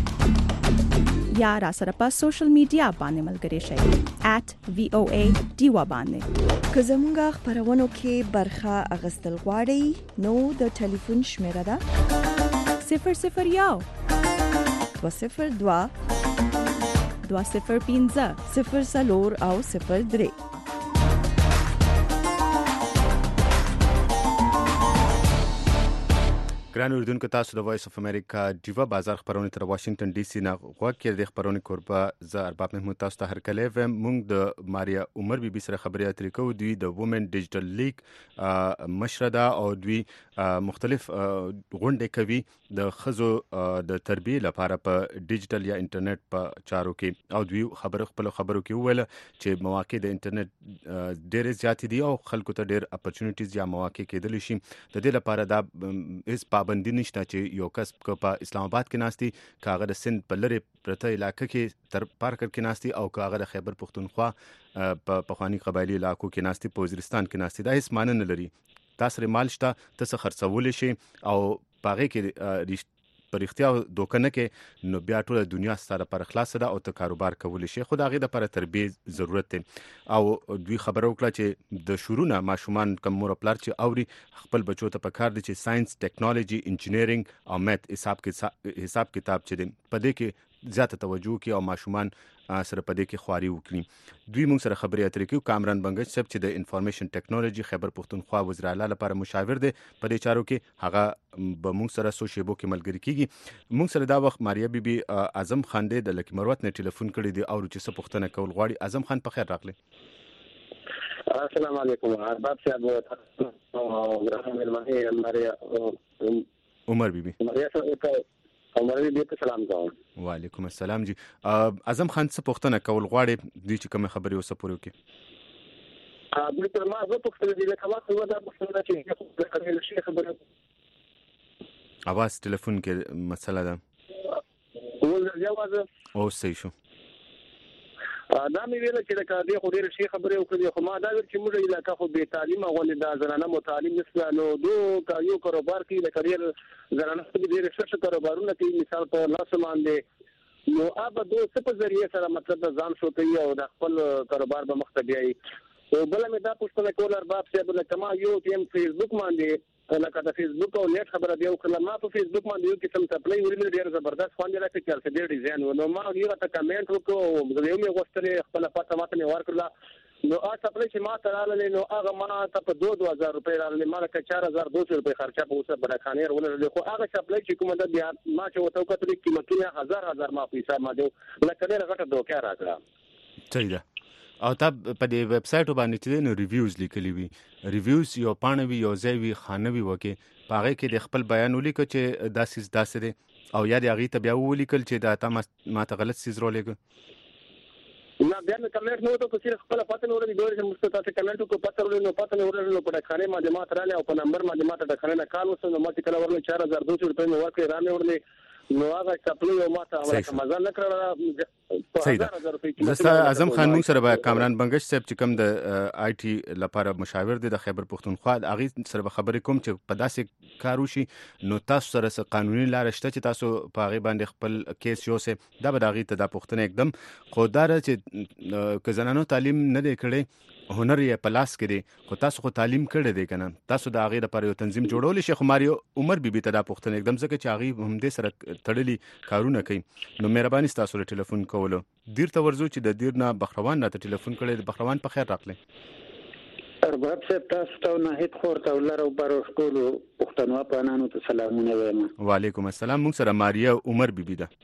یا را سره په سوشل میډیا باندې ملګری شئ ایٹ وی او ای دیوا باندې. که زموږ خبرونو کې برخه اغستل غواړئ نو د ټلیفون شمیره ده صفر صفر یو دو صفر دوا دوا صفر پنځه صفر څلور او صفر درې. ګران اوریدونکو، تاسو د وایس اف امریکا ډیوا بازار خبرونه تر واشنگټن ډي سي نه غوږ کې د خبرونه کوربه ز ارباب محمود تاسو ته هرکلی ویم. موږ د ماریا عمر بیبي سره خبرې اترې کوو. دوی د وومن ډیجیټل لیگ مشره ده او دوی مختلف غونډې کوي د ښځو د تربیې لپاره په ډیجیټل یا انټرنیټ په چارو کې. او دوی خبرو خپل خبرو کې وویل چې مواقع د انټرنیټ ډېرې زیاتې دي او خلکو ته ډېر اپورچونټیز یا مواقع کېدلی شي. د دې لپاره دا هیڅ پابندي نشته چې یو کس په اسلام آباد کې ناستي، کاغه د سند په لری پرته علاقې کې تر پارکر کې ناستي او کاغه د خیبر پختونخوا په پخوانی قبایلی علاقو کې ناستي، په وزیرستان کې ناستي. دا هیڅ معنی نه لري. تاسو ری مال شته تاسو خرڅول شي او پاغه کې پر اختیار دوکه نه کې نو بیا ټول دنیا ستاره پر خلاص ده او ته کاروبار کول شي. خو دا غي د پر تربیه ضرورت دی. او دوی خبرو کړه چې د شورونه ماشومان کم مور پلار چې اوري خپل بچو ته پکار دي چې ساينس، ټیکنالوژي، انجینیرینګ او میت حساب کې حساب کتاب چې دی په دې کې زیاته توجه کوي او ماشومان سره په دې کې خواري وکړي. دوی موږ سره خبرې اترې کوي. کامران بنگج صاحب چې د انفارمیشن ټیکنالوژي خیبر پختونخوا وزیر اعلی لپاره مشاور دی په دې چارو کې، هغه به موږ سره سو شیبو کې ملګری کیږي. موږ سره دا وخت ماریا بیبي اعظم خان دی د لکی مروت نه ټلیفون کړی دی او چې څه پوښتنه کول غواړي. اعظم خان په خیر راغلی. السلام علیکم ارباب صاحب او ګرام ملمنه ماریا عمر بیبي. ماریا صاحب عمر بیبي ته سلام کوم. وعلیکم السلام جی. اعظم خان څه پوښتنه کول غواړي دوی چې کوم خبرې وسه پورو کې؟ ا د تر ما زه پوښتنه دي لکه ما څه ودا پوښتنه چې خبرې شي خبره اواز ټلیفون کې مسله ده. ول جواز او صحیح شو. دا مې ویل چې لکه دې خو ډېر شي خبرې وکړي، خو ما دا ویل چې موږ علاقه خو به تعلیم غوښنه دا زنانه متعلم نشته. نو دوه کا یو کاروبار کې لکه ډېر زنانه دې ډېر ښه کاروبارونه کوي، مثال په لاس باندې نو اب دوه څه په ذریعہ سره مطلب ځان شو کوي او د خپل کاروبار به مخ ته بیاي. او بل مې دا پوښتنه کول ارباب صاحب لکه ما یو ټیم فیسبوک باندې لکه د فیسبوک او نیټ خبره دی او کله ما په فیسبوک باندې یو قسم تپلې ورمې ډېر زبردست خوند راکړ چې څه ډېر ډیزاین و. نو ما یو ته کمنټ وکړو، زه یو مې غوښتل خپل پته ماته مې ورکړه. نو آ تپلې چې ما تراله نو هغه ما ته په دوه هزار روپۍ راغلي، ما له چار هزار دوه سو روپۍ خرچه په اوسه بډاخانه ورولې. خو هغه تپلې چې کومه د بیا ما چې وته کتلې قیمتونه هزار هزار ما پیسې ما دی لکه ډېر غټه دوکه راغله. صحیح ده. او تا په دې ویب سټ باندې چې نو ریویوز لیکلي وي، ریویوز یو پاڼه وي یو ځای وي خانه وي وکي پاغه کې د خپل بیان ولیکو چې داسې داسې دي او یا د هغه ته بیا ولیکل چې دا تا ما ته غلط سیز رولېګو. نه بیا نو کمنټ نو ته چې خپل پته نو ورې دوی چې مستته ته کمنټ کو پته ورې نو پته نو ورې نو په ډکانې ما د ما تراله او په نمبر ما د ما ته ډکانې نه کال وسو نو ما چې کله ورل چار هزار دوه سو روپۍ مې ورکړې رانه ورلې نو هغه چپلو یو ماته هغه مزه نه کړل صحیح ده. زستا اعظم خان موږ سره به کامران بنگش صاحب چې کوم د آی ټي لپاره مشاور دی د خیبر پښتونخوا اغه سره به خبرې کوم چې په داسې کار وشي نو تاسو سره څه قانوني لار شته چې تاسو په هغه باندې خپل کیس یوسه دا به دغه ته د پښتنه एकदम خوددار چې ک زنانو تعلیم نه دی کړي هنر یې پلاس کړي خو تاسو خو تعلیم کړی دی کنه تاسو د هغه لپاره یو تنظیم جوړول شي خو ماريو عمر بیبي ته د پښتنه एकदम ځکه چې هغه هم دې سره تړلي کارونه کوي نو مهرباني تاسو له ټلیفون کولو دیر ته ورزو چې د دیر نه بخروان راته ټلیفون کړي د بخروان په خیر راغلی ارباب صاحب تاسو ته ناهید خور ته ولر او بر ټول پښتنوا پانانو ته سلامونه وایم. وعلیکم السلام. موږ سره ماریا عمر بیبي ده.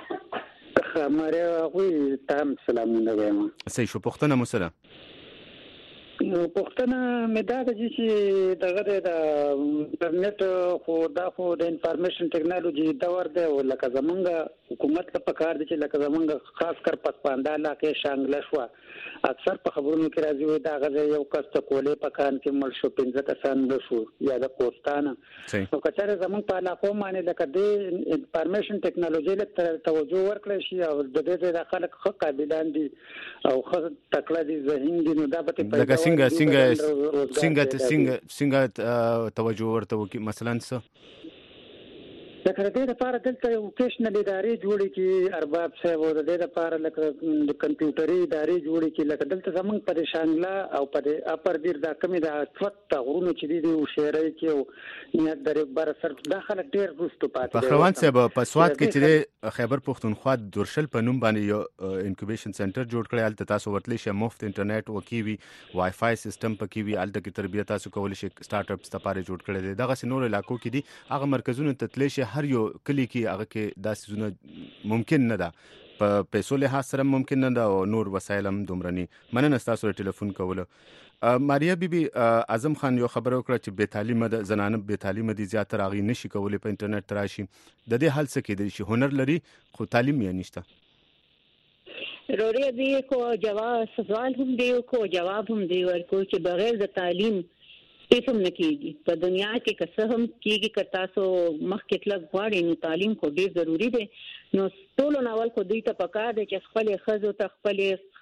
ماریا غوي تام سلامونه وایم. صحیح شو پښتنه مو سره نو پښتنه مې دا چې دغه د انټرنیټ خو دا خو د انفارمیشن ټیکنالوژي دور دی او لکه زمونږ حکومت ته پکار دي چې لکه زمونږ خاص کر پسپاندا علاقې شانګله شو اکثر په خبرونو کې راځي وي دا غزه یو کس ته کولې پکان کې مل شو پنځه کسان له شو یا د کوستانه نو کچاره زمونږ په علاقو باندې لکه د انفارمیشن ټیکنالوژي له توجه ورکړل شي او د دې د خلک خو قابلان دي او خو تکړه دي ذهین دي نو دا به څنګه څنګه څنګه څنګه څنګه توجه ورته وکي مثلا څه د کړه لپاره دلته یو وکیشنل ادارې جوړې کی ارباب صاحب او د دې لپاره لکه د کمپیوټري ادارې جوړې کی لکه دلته زمونږ په شانګلا او په اپر دیر د کمی د څوت غرونو چې دي او شهري کې او نیت درې بار سر داخله ډیر روستو پاتې په خروان صاحب په سواد کې چې خیبر پښتونخوا درشل په نوم باندې یو انکوبیشن سنټر جوړ کړی الته تاسو ورتلی شي مفت انټرنیټ وکیوي وای فای سیستم پکې وی الته کې تربیه تاسو کول شي سٹارټ اپس لپاره جوړ کړی دی دغه سينور علاقو کې دي هغه مرکزونه تتلی شي هر یو کلی کې هغه کې داسې زونه ممکن نه ده په پیسو له سره ممکن نه ده او نور وسایل هم دومرني مننه تاسو ټلیفون کوله. ماریا بیبي اعظم خان یو خبر وکړه چې بې تعلیمه ده زنانه بې تعلیمه دي زیاتره هغه نشي کولای په انټرنیټ تراشي د دې حل څه کېدای شي هنر لري خو تعلیم یې نشته روړی دی کو جواب سوال هم دی کو جواب هم دی ورکو چې بغیر د تعلیم هیڅ هم نه کیږي په دنیا کې که څه هم کیږي که تاسو مخکې تلل غواړئ نو تعلیم خو ډیر ضروری دی نو ټول ناول کو دوی ته پکار دی چې خپل خزو ته خپل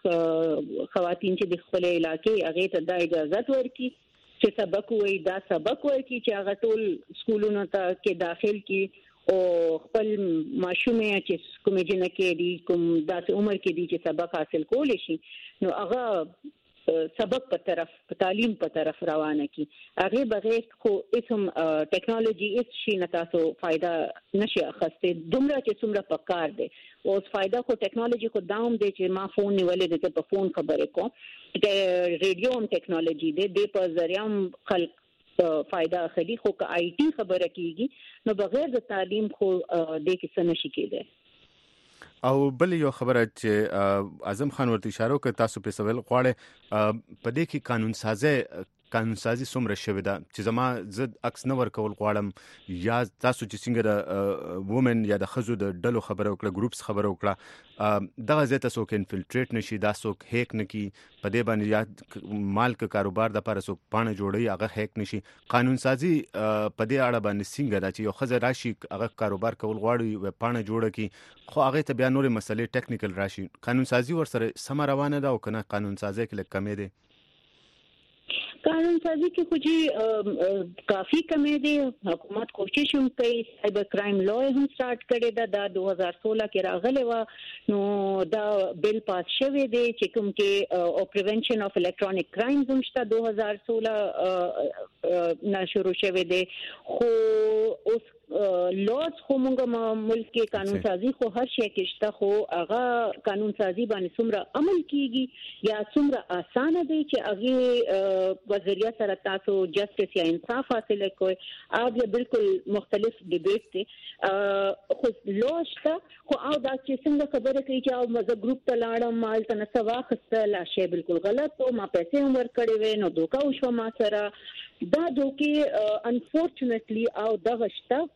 خواتین چې د خپل علاقې هغه ته د اجازه ورکړي چې سبق وایي دا سبق ورکړي چې هغه ټول سکولونو ته کې داخل کی او خپل ماشومه چې کوم جنکه دي کوم داسې عمر کې دي چې سبق حاصل کول شي نو هغه سبق په طرف په تعلیم په طرف روانه کی هغه بغیر خو اسم ټیکنالوژي هیڅ شي نه تاسو فائدہ نشي اخسته دومره چې څومره پکار دی او فائدہ خو ټیکنالوژي خو داوم دی چې ما فون نیولې د په فون خبرې کوم د ریډیو هم ټیکنالوژي دی د په ذریعہ خلک فائدہ اخلي خو که آی ټي خبره کیږي نو بغیر د تعلیم خو د کیسه نشي کېدای. او بل یو خبره چې اعظم خان ورته اشاره وکړه تاسو په سوال غواړئ په دې کې قانون سازي قانون سازي څومره شوی ده چې زما زد عکس نه ورکول غواړم یا تاسو چې څنګه د وومن یا د خزو د ډلو خبره وکړه ګروپس خبره وکړه دغه ځای تاسو کې انفلټریټ نشي دا څوک هیک نه کی په دې باندې یا مال ک کاروبار د لپاره څوک پانه جوړي هغه هیک نشي قانون سازي په دې اړه باندې څنګه دا چې یو خزه راشي هغه کاروبار کول غواړي پانه جوړه کی خو هغه ته بیا نورې مسلې ټیکنیکل راشي قانون سازي ورسره سم روانه ده او کنه قانون سازي کې لکه کمې ده قانون سازی کې خو جی کافی کمی دی حکومت کوشش هم کوي سایبر کرائم لا هم سٹارټ کړی دا د دوه هزار سولہ کې راغلی و نو دا بل پاس شوی دی چې کوم کې او پریونشن اف الکترونیک کرائمز هم شته دوه هزار سولہ نه شروع شوی دی خو اوس لوز خو موږ ملک کې قانون سازی خو هر شي کې شته خو هغه قانون سازی باندې څومره عمل کیږي یا څومره اسانه دی چې هغه وزیریا سره تاسو جسټس یا انصاف حاصل کوئ هغه بالکل مختلف ډیبیټ دی خو لوز ته خو او دا چې څنګه خبره کوي چې او مزه ګروپ ته لاړم مال ته نسوا خسته لا شی بالکل غلط او ما پیسې عمر کړې وې نو دوکا وشو ما سره دا دوکي انفورچونټلی او دا غشتا خو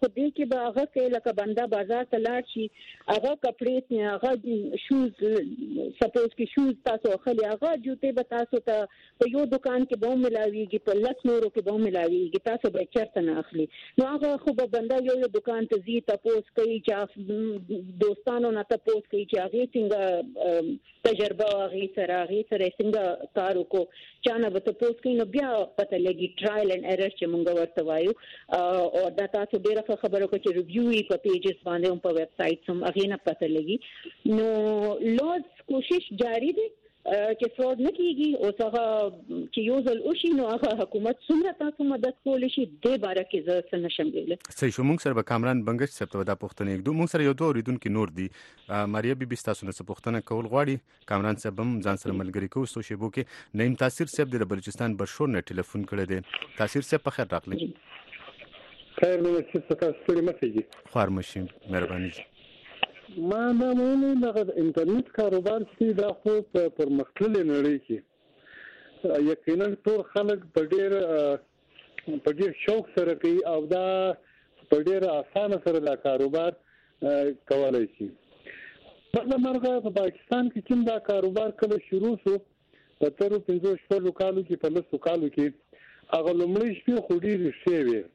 په دې کې به هغه کې لکه بندا بازار ته لاړ شي هغه کپڑے نه هغه شوز سپوز کې شوز تاسو خلی هغه جوته به تاسو ته په یو دکان کې به ملاويږي په لس نورو کې به ملاويږي تاسو به چرته نه اخلي نو هغه خو به بندا یو یو دکان ته زی تاسو کوي چې دوستانو نه تاسو کوي چې هغه څنګه تجربه هغه سره هغه سره څنګه کار وکړو چانه به تاسو کوي نو بیا پته لګي ټرایل اینڈ ایرر چې موږ ورته وایو او دا تاسو ډیره خبره کوي چې ریویو یې په پیجز باندې او په ویب سټ هم هغه نه پته لګي نو لوز کوشش جاری دی چې فراډ نه کیږي او څنګه چې یو ځل او شي نو هغه حکومت څومره تاسو مدد کولای شي د باره کې زه څه نشم ویلای. صحیح شو. موږ سره به کامران بنگش صاحب ته دا پوښتنه یو موږ سره یو دوه اوریدونکو نور دي. ماریا بیبي تاسو نه څه پوښتنه کول غواړي؟ کامران صاحب هم ځان سره ملګری کوو سو شیبو کې. نیم تاثیر صاحب د بلوچستان برشور نه ټلیفون کړی دی. تاثیر صاحب په خیر راغلی. خیر نو چې تاسو ستړي مخېږي. خوار مشین مهرباني. ما دا مونږ د انټرنیټ کاروبار کې دا خو په پرمختللې نړۍ کې یقینا ټول خلک په ډېر په ډېر شوق سره کوي او دا په ډېر اسانه سره دا کاروبار کولای شي. په مرغه په پاکستان کې چې دا کاروبار کله شروع شو په تر پنځه شپږ کالو کې په لسو کالو کې هغه لومړی شپې خو ډېرې ښې وې.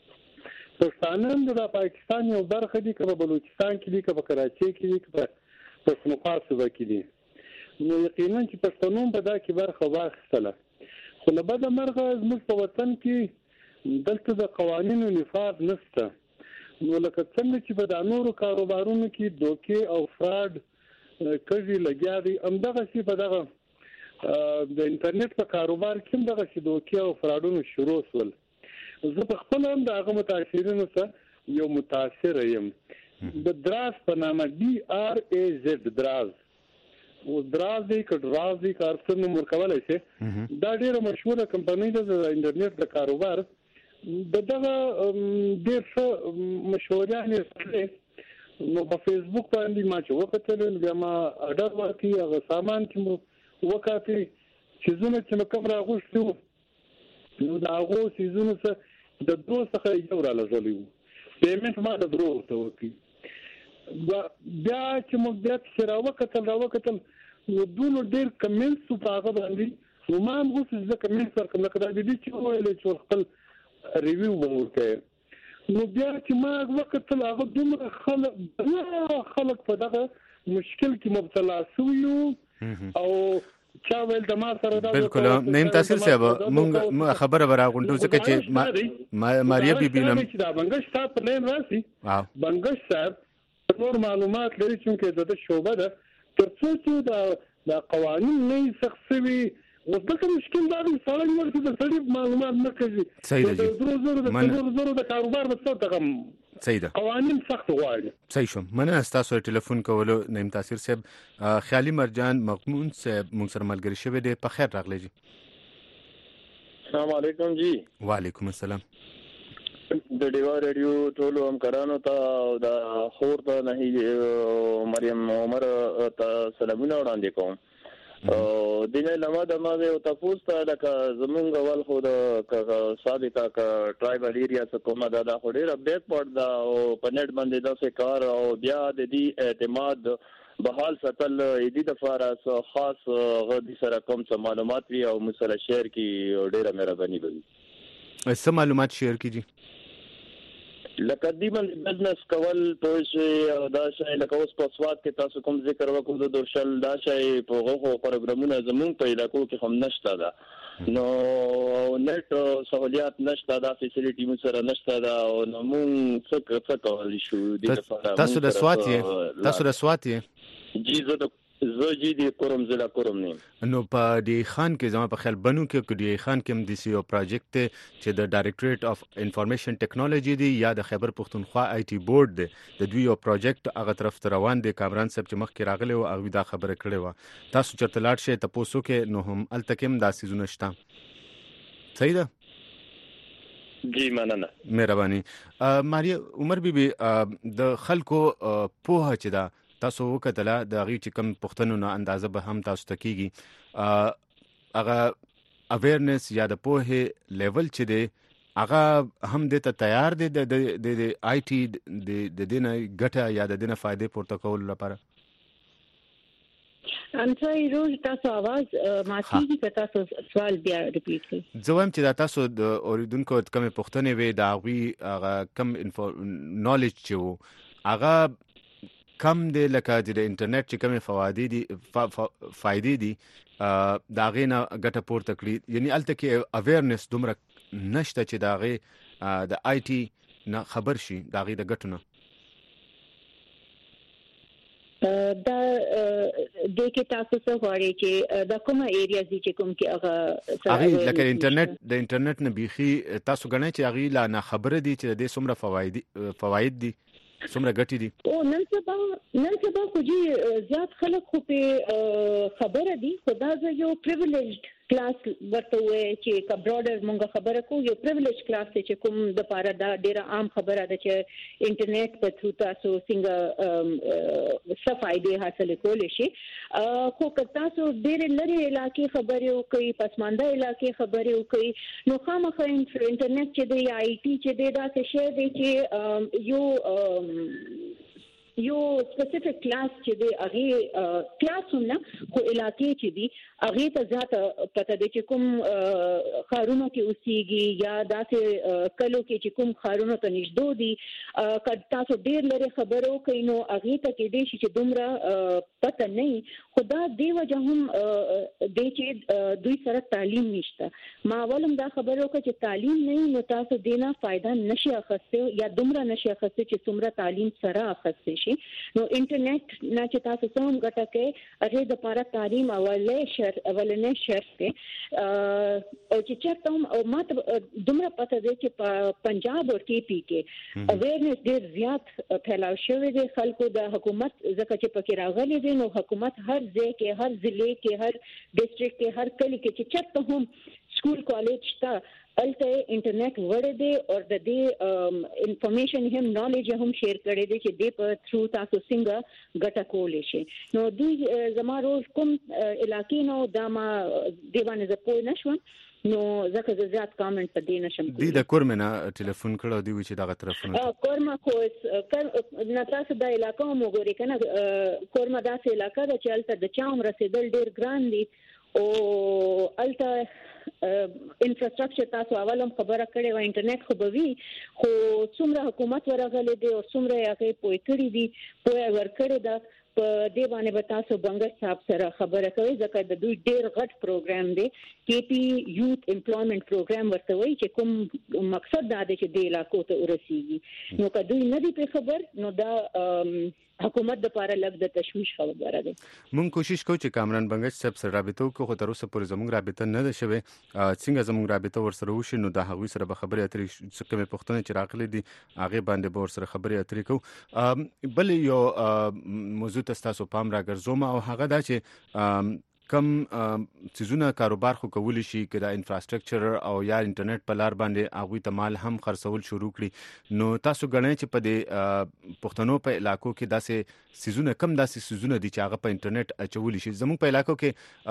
پښتانه د پاکستان یو برخه دي که په بلوچستان کې دي که په کراچۍ کې دي که په پښتونخوا صوبه کې دي نو یقینا چې پښتنو په دا کې برخه واخیستله خو له بده مرغه زموږ په وطن کې دلته د قوانینو نفاذ نشته نو لکه څنګه چې په دا نورو کاروبارونو کې دوکې او فراډ کږي لګیا دي همدغسې په دغه د انټرنیټ په کاروبار کې هم دغسې دوکې او فراډونه شروع شول. زه په خپل هم د هغه متاثرینو سره یو متاثر یم. د دراز په نامه ډي آر ای زد دراز او دراز دی که دراز دی که ارڅه نوم ورکولی شي دا ډېره مشهوره کمپنۍ ده د انټرنیټ د کاروبار د دغه ډېر ښه مشهوریان یې نو په فیسبوک باندې ما چې وکتل بیا ما اډر ورکړي هغه سامان چې مو وکاتې څیزونه چې مو کوم راغوښتي وو نو د هغو څیزونو څخه د درو څخه یو رالېږلی وو پیمنټ ما د درو ورته وکړي بیا چې موږ بیا پسې راوکتل راوکتل نو دونه ډېر کمنټس وو په هغه باندې نو ما هم غوښتل چې زه کمنټس ورکړم لکه دا دې چې وویلې چې خپل ریویو به ورکوې نو بیا چې ما وکتل هغه دومره خلک خلک په دغه مشکل کې مبتلا شوي وو او چا ویل د ما سره دا بالکل نیم تاثیر صاحب مونږ خبره براغونډو ځکه چې ماریا بیبي نم چې دا بنگش صاحب په لین راسي بنگش صاحب نور معلومات لري چې د شوبه ده ترڅو چې دا د قوانين نه سخصوي وځکه مشکل دا دی سړی ورته د سړي معلومات نه کوي صحیح دی زرو زرو د زرو زرو د کاروبار په څیر دغه صحیح ده قوانين سخت غواړي. صحیح شو. مننه تاسو ټلیفون کولو نیم تاثیر صاحب. خیالي مرجان مغمون صاحب موږ سره ملګری شوی دی. په خیر راغلی جی. السلام علیکم جی. وعلیکم السلام. د ډیوا ریډیو ټول همکارانو ته او د خور ته نه مریم عمر ته سلامونه وړاندې کوم. او دینه لمه د مازه او تاسو ته د زمونږ ول خو د سابقه ک ټرایبل ایریا څخه کومه دا خو ډیره بیک پورت دا او پنځ باندې د څه کار او بیا د دې اعتماد بحال ساتل دې د فارس خاص غدي سره کوم څه معلومات وی او مسله شیر کی ډیره مهرباني کوي. څه معلومات شیر کیږي؟ لکه دی باندې بزنس کول پوه دا شای لکه اوس په سواد کې تاسو کوم ذکر وکړو د دوشل دا شای په غوغو پروګرامونه زمون په علاقو کې هم نشته دا نو نت سہولیات نشته دا فیسیلیټي مو سره نشته دا او نو مونږ څه څه کولای شو د لپاره تاسو د سواد یې تاسو د سواد یې جی زه زه جی دی کوم ضلع کوم نه نو په دی خان کې زما په خیال بنو کې دی خان کې هم د سی او پروجیکټ چې د ډایریکټریټ اف انفارمیشن ټیکنالوژي دی یا د خیبر پختونخوا آی ټي بورډ دی د دوی یو پروجیکټ هغه طرف ته روان دی. کامران صاحب چې مخکې راغلی او هغه دا خبره کړې و تاسو چرته لاړ شئ تاسو کې نو هم التکم داسې زونه شته. صحیح ده جی مننه مهرباني. ماریا عمر بیبي د خلکو په چې دا تاسو وکړه د غي چې کوم پښتنو نه اندازه به هم تاسو ته کیږي هغه اویرنس یا د پوهه لیول چې دی هغه هم د ته تیار دي د د آی ټي د دینه ګټه یا د دینه فائدې پورته کول لپاره؟ I'm sorry روز تاسو आवाज ماتېږي که تاسو سوال بیا ریپیټ کړئ. زه وایم چې دا تاسو د اوریدونکو کومې پوښتنې وې د هغوی هغه کم نالج چې وو هغه کم دی لکه چې د انټرنیټ چې کومې فوایدې دي فایدې دي د هغې نه ګټه پورته کړي، یعنې هلته کې اویرنس دومره نشته چې د هغې د آی ټي نه خبر شي د هغې د ګټو نه. دا د کې تاسو څه غواړئ چې د کومه ایریاز دي چې کوم کې هغه هغه لکه انټرنیټ د انټرنیټ نه بيخي تاسو غواړئ چې هغه لا نه خبره دي چې د څومره فواید فواید دي څومره ګټې دي؟ او نن سبا نن سبا خو جی زیات خلک خو په خبره دي، خو دا یو پریویلیجډ کلاس ورته وایي چې کا براډر مونږه خبره کو یو پریویلیج کلاس چې کوم د پاره دا ډیره عام خبره ده چې انټرنیټ په ثرو تاسو څنګه څه فائدې حاصل کولای شي. خو که تاسو ډیره لري علاقې خبرې وکړي، پسمانده علاقې خبرې وکړي، نو خامخا انټرنیټ چې دی آی ټي چې دی دا څه شی دی چې یو یو سپیسیفیک کلاس چې دی هغه کلاس نه خو علاقې چې دی هغه ته ذات پته دی چې کوم خارونو کې اوسېږي یا داسې کلو کې چې کوم خارونو ته نږدې دي. که تاسو ډیر لري خبرو کوي نو هغه ته کې دی چې دومره پته نه، خدا دی وجه هم دی چې دوی سره تعلیم نشته. ما اولم دا خبرو کوي چې تعلیم نه نو تاسو دینه فائدہ نشي اخسته یا دومره نشي اخسته چې څومره تعلیم سره اخسته. نو انټرنیټ نه چې تاسو سم ګټه کې هغه د لپاره تعلیم اولې شر اولنې شرط دی او چې چېرته او ماته دومره پته دی چې پنجاب او کې پی کې اویرنس ډېر زیات پھیلاو شوی دی خلکو د حکومت ځکه چې پکې راغلي دي نو حکومت هر ځای کې هر ضلع کې هر ډیسټریکټ کې هر کلی کې چې چېرته هم سکول کالج تا الته انټرنیټ وړه دی او د دې انفارمیشن هم نالج هم شیر کړي دي چې د په ثرو تاسو څنګه ګټه کولای شي. نو دوی زما روز کوم علاقې نو دا ما دیوانه ز پوه نشم نو ځکه زه زیات کامنټ په دې نشم کولی. دی د کورمنه ټلیفون کړو دی چې دغه طرفونه کورما خو نه تاسو د علاقې مو ګوري کنه کورما داسې علاقې ده چې الته د چام رسیدل ډیر ګران دي او الته انفراستراکچر تاسو اولم خبره کړې و انټرنیټ خو به وي خو څومره حکومت ورغلي دی او څومره هغه پوي کړی دي پوي ورکړی دا په دې باندې به تاسو بنګر صاحب سره خبره کوي ځکه د دوی ډیر غټ پروګرام دی کې پی یوث امپلویمنت پروګرام ورته وایي چې کوم مقصد دا دی چې د علاقو ته ورسیږي. نو که دوی نه دي په خبر نو دا حکومت د لپاره لږ د تشویش خبره ده. مونږ کوشش کوو چې کامران بنګش صاحب سره رابطه وکړو خو تر اوسه پورې زموږ رابطه نه ده شوې. څنګه زموږ رابطه ورسره وشي نو د هغوی سره به خبرې اترې څه کومې پوښتنې چې راغلي دي هغې باندې به ورسره خبرې اترې کوو. بل یو موضوع ته ستاسو پام راګرځوم او هغه دا چې کم چیزونه کاروبار خو کولی شي که د انفراستراکچر او یا انټرنیټ په لار باندې هغوی ته مال هم خرڅول شروع کړي نو تاسو ګڼئ چې په دې پښتنو په علاقو کې داسې سیزونه کم داسې سیزونه دي چې هغه په انټرنیټ اچولی شي. زموږ په علاقو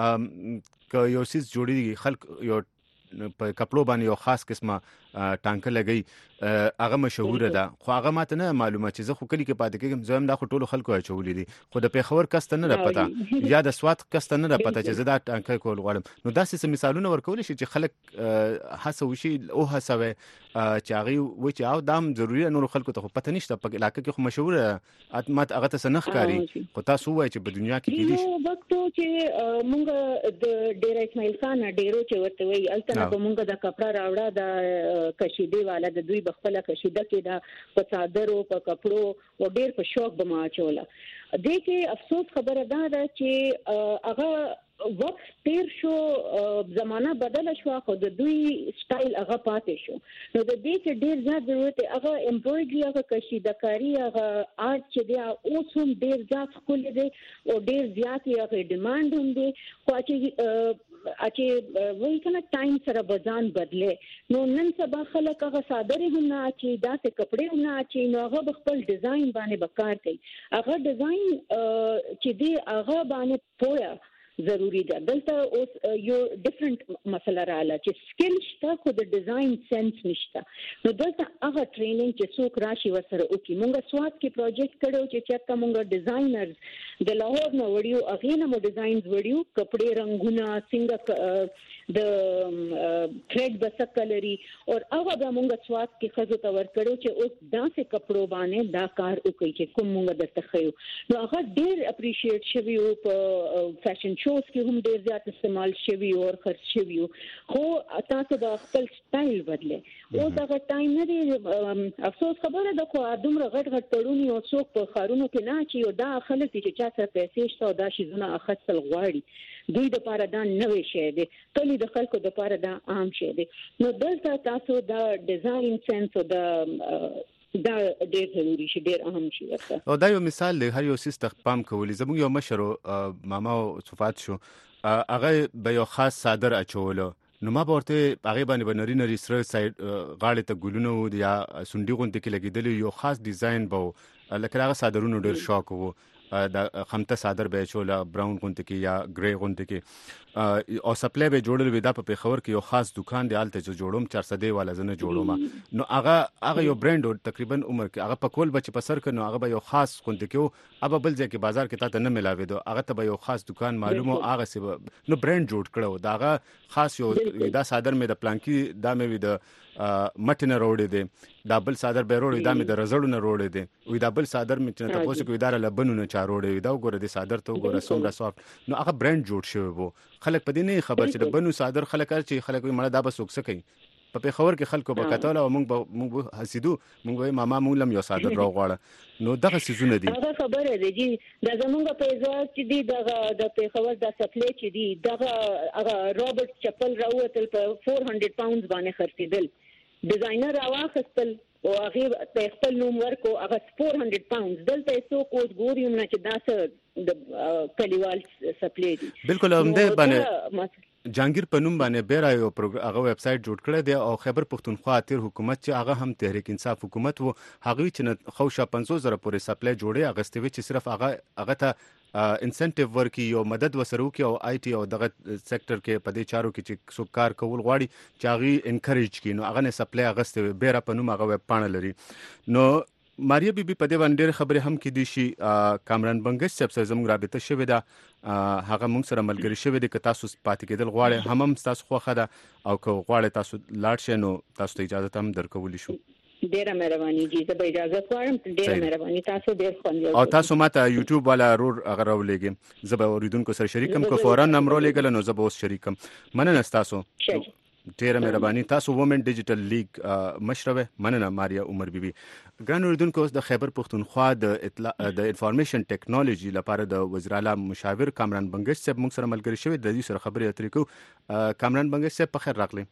کې که یو سیز جوړیږي خلک یو په کپړو باندې یو خاص قسمه ټانکه لګي هغه مشهور ده خو هغه ماته نه معلومه چې زه خو کلی کې پاتې کېږم زه هم دا خو ټولو خلکو اچولې دي خو د پیښور کس ته نه ده پته یا د سوات کس ته نه ده پته چې زه دا ټانکه کول غواړم. نو داسې څه مثالونه ورکولی شي چې خلک هڅه وشي او هڅوي چې هغوی وایي چې او دا هم ضروري ده نورو خلکو ته خو پته نشته په علاقه کې خو مشهوره ماته هغه ته څه نه ښکاري خو تاسو ووایئ چې په دنیا کې کېدای شي. یو وخت چې موږ د ډېر اسماعیل خان ډېرو چې ورته وایي هلته نه به موږ د کپړه راوړه د کشیدې والا د دوی بخپله کشیده کې دا په څادرو په کپړو او ډېر په شوق به ما اچوله. دې کې افسوس خبره دا ده چې هغه وخت تیر شو زمانہ بدله شو خو د دوی سټایل هغه پاتې شو. نو د دې کې ډېر زیات ضرورت دی هغه امبرویډري هغه کشیدهکاري هغه آرټ چې دی اوس هم ډېر زیات ښکلی دی او ډېر زیات هغه ډیمانډ هم دی خو چې چې وایي کنه ټایم سره بزان بدله نو نن سبا خلک هغه صادرې هم نه اچي داسې کپړې هم نه اچي نو هغه به خپل ډیزاین باندې به کار کوي. هغه ډیزاین چې دی هغه باندې پوهه ضروری ده. دلته اوس یو ډیفرنٹ مسله رااله چې سکل شته خو د ډیزاین سنس نشته. نو دلته هغه ټریننګ چې څوک راشي وسره وکي. مونږه سواد کې پروجیکټ کړو چې چېرته مونږه ډیزاینرز د لاهور نه وړیو، هغه نه مو ډیزاینز وړیو، کپڑے رنگونه څنګه د تھریډ بس کلري او هغه به مونږه سواد کې خزو تور کړو چې اوس داسې کپړو باندې دا کار وکړي چې کوم مونږه درته خیو. نو هغه ډیر اپریشیټ شوی او په فیشن شوز کې هم ډیر زیات استعمال شوی او خرڅ شوی. خو تاسو د خپل سټایل بدله او دا ټایم نه دی. افسوس خبره ده خو دومره غټ غټ تړونی او څوک په خارونو کې نه چې یو دا خلک چې چا سره پیسې شته او دا شیزونه اخستل غواړي، دوی د پاره دا نوې شی دی، کلی د خلکو د پاره دا عام شی دی. نو دلته تاسو دا ډیزاین سنس او دا دا ډېر ضروري شي، ډېر اهم شي ورته. او دا یو مثال دی، هر یو سیس تخپام کولی. زموږ یو مشر ماما صفات شو، هغه به یو خاص صادر اچولو، نو ما به ورته هغه باندې به نری نری سره سایډ غاړې ته ګلونه و یا سونډي غونډې کې لګېدلی، یو خاص ډیزاین به لکه هغه صادرونو ډېر شوق و. د خمته صادر به چولا براون غونډه کې یا گری غونډه کې او سپلای به جوړل وي. دا په پیښور کې یو خاص دکان دی، آلته چې جوړوم چار سو دی والا زنه جوړوم. نو هغه هغه یو برند تقریبا عمر کې هغه په کول بچ په سر کنو، هغه به یو خاص غونډه کې او بل ځای کې بازار کې تا ته نه ملاوي دو، هغه ته به یو خاص دکان معلومو، هغه سی نو برند جوړ کړو. دا هغه خاص یو دا صادر مې د پلانکی دا مې وي د مټنه روړې دي، دا بل صادر به روړې دا مې د رزړو نه روړې دي، وې دا بل صادر مې چې تاسو کو اداره لبنو نه چا روړې دا وګوره د صادر ته وګوره سومره سافت. نو هغه برند جوړ شوی وو. خلک په دې نه خبر چې د بنو صادر خلک چې خلک وي مړه دا به سوکس کوي. په پیښور کې خلکو به کتل او موږ به موږ حسیدو، موږ به ماما موږ لم یو صادر راو غواړه. نو دغه سيزونه دي. هغه خبره ده چې د زمونږ په ځای چې دی دغه د پیښور د سپلې چې دی دغه هغه رابرټ چپل راوتل په چار سوه پاونډز باندې خرڅیدل. ډیزاینر راوخستل او هغه په خپل نوم ورکو، هغه چار سوه پاونډز. دلته څو کوټ ګوریم نه چې داسه د کلیوال سپلې دي. بالکل هم ده باندې جانگیر په نوم باندې بیره یو هغه ویب سټ جوړ کړی دی او خیبر پښتونخوا تیر حکومت چې هغه هم تحریک انصاف حکومت وو، هغه چې خوشا پنځوس زره پورې سپلای جوړي اغستوي چې صرف هغه هغه ته انسنټیو ورکی یو مدد وسرو کې او آی ټي او دغه سېکټر کې په دې چارو کې چې څوک کار کول غواړي چې هغه انکریج کړي، نو هغه نه سپلای اغستوي بیره په نوم هغه ویب پاڼه لري. نو ماریا بیبي په دې باندې ډېر خبرې هم کې دي شي. کامران بنگش صاحب سره زموږ رابطه شوې ده، هغه موږ سره ملګری شوې ده. که تاسو پاتې کېدل غواړئ هم هم تاسو خوښه ده، او که غواړئ تاسو لاړ شئ نو تاسو ته اجازه هم درکولی شو. ډیره مهرباني جی، زه به اجازه غواړم. ډیره مهرباني، تاسو ډیر خوند او تاسو ماته یوټیوب والا رور هغه راولېږئ، زه به اوریدونکو سره شریکم. که فورا نمبر ولېږل نو زه به اوس شریکم. مننه تاسو، ډیره مهرباني. تاسو وومن ډیجیټل لیګ مشره، مننه ماریا عمر بیبي. ګران اوریدونکو، د خیبر پښتونخوا د اطلاع د انفارمیشن ټیکنالوژي لپاره د وزیر اعلی مشاور کامران بنگش صاحب موږ سره ملګری شوی، د دې سره خبرې اترې کوو. کامران بنگش صاحب په خیر راغلی.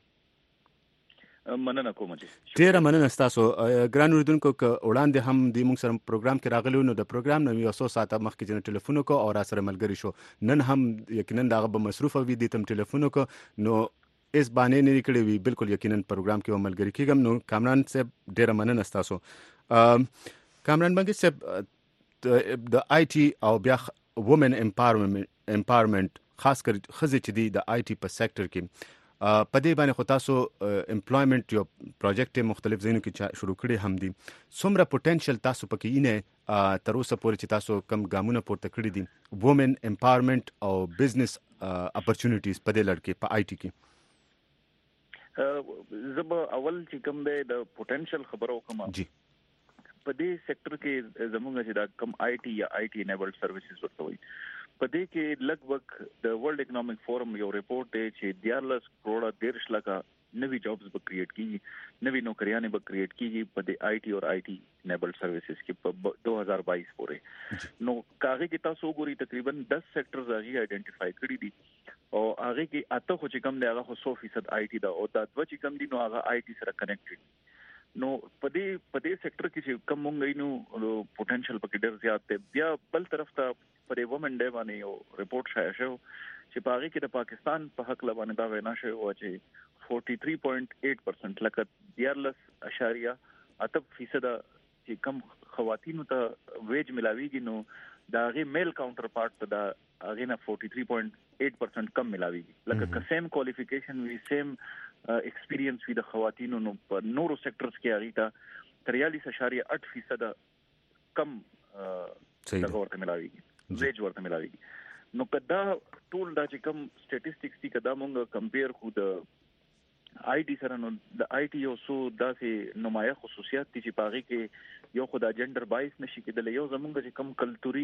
مننه کوم جی، ډیره مننه تاسو. ګران اوریدونکو، که وړاندې هم د موږ سره پروګرام کې راغلی نو د پروګرام نو یو څو ساعته مخکې جن ټلیفون وکړو او را سره ملګری شو. نن هم یقینا دغه به مصروف وي، د تم ټلیفون وکړو نو اس باندې نه کړی وی. بالکل یقینا پروګرام کې ملګری کېږم. نو کامران صاحب ډیره مننه تاسو. کامران بنگش صاحب د آی ټي او بیا وومن امپاورمنت امپاورمنت خاص کر خزې چې دی د آی ټي په سېکټر کې په دې باندې خو تاسو امپلویمنت یو پروجیکټ مختلف ځایونو کې شروع کړي هم دي. څومره پوتنشل تاسو پکې نه تر اوسه پورې چې تاسو کم ګامونه پورته کړی دي وومن امپاورمنت او بزنس اپورچونټیز په دې لړ کې په آی ټي کې؟ زب اول چې کوم د پوتنشل خبرو کوم جی په دې سېکټر کې زموږ چې دا کم آی ټي یا آی ټي انیبلډ سرویسز ورته وي، په دې کې لګبګ د ورلد اکونومیک فورم یو ریپورت دی چې دیارلس کروڑه دیرش لکه نوی جابز به کریټ کیږي، نوی نوکریانې به کریټ کیږي په دې آی ټي او آی ټي انیبلډ سرویسز کې په دو هزار بائیس پورې. نو کاغه کې تاسو ګوري تقریبا دس سېکټرز هغه آئیډینټیفای کړی دي او هغه کې اته خو چې کم دی هغه خو سو فیصد آی ټي دا او دا دوه چې کم دي نو هغه آی ټي سره کنیکټډ. نو په دې په دې سېکټر کې چې کم مونږ نو پوتنشل پکې ډېر زیات دی. بیا بل طرف ته پر وومن ډے باندې یو ریپورت شایع شو چې په هغه کې د پاکستان په حق لبانې دا وینا شوی و چې تیالیس پوینټ آټ پرسنټ لکه دیارلس اشاریه اته فیصد چې کم خواتینو ته ویج ملاویږي نو دا غي میل کاونټر پارت دا اغه نه فورټي تھری پوینټ ایټ پرسنټ کم ملاويږي لکه که سیم کوالیفیکیشن وی سیم ایکسپیرینس وی د خواتینو نو په نورو سېکټرز کې اغه تا تریالیس اشاریه آٹھ فیصد کم دا ورته ملاويږي ویج ورته ملاويږي نو کدا ټول دا چې کم سټیټسټکس دي کدا مونږ کمپیر کو د آی ټي سره نو د آی ټي یو سو داسې نمایه خصوصیات دي چې پاغي کې یو خدای جندر بایس نشي کېدل یو زمونږ چې کم کلتوري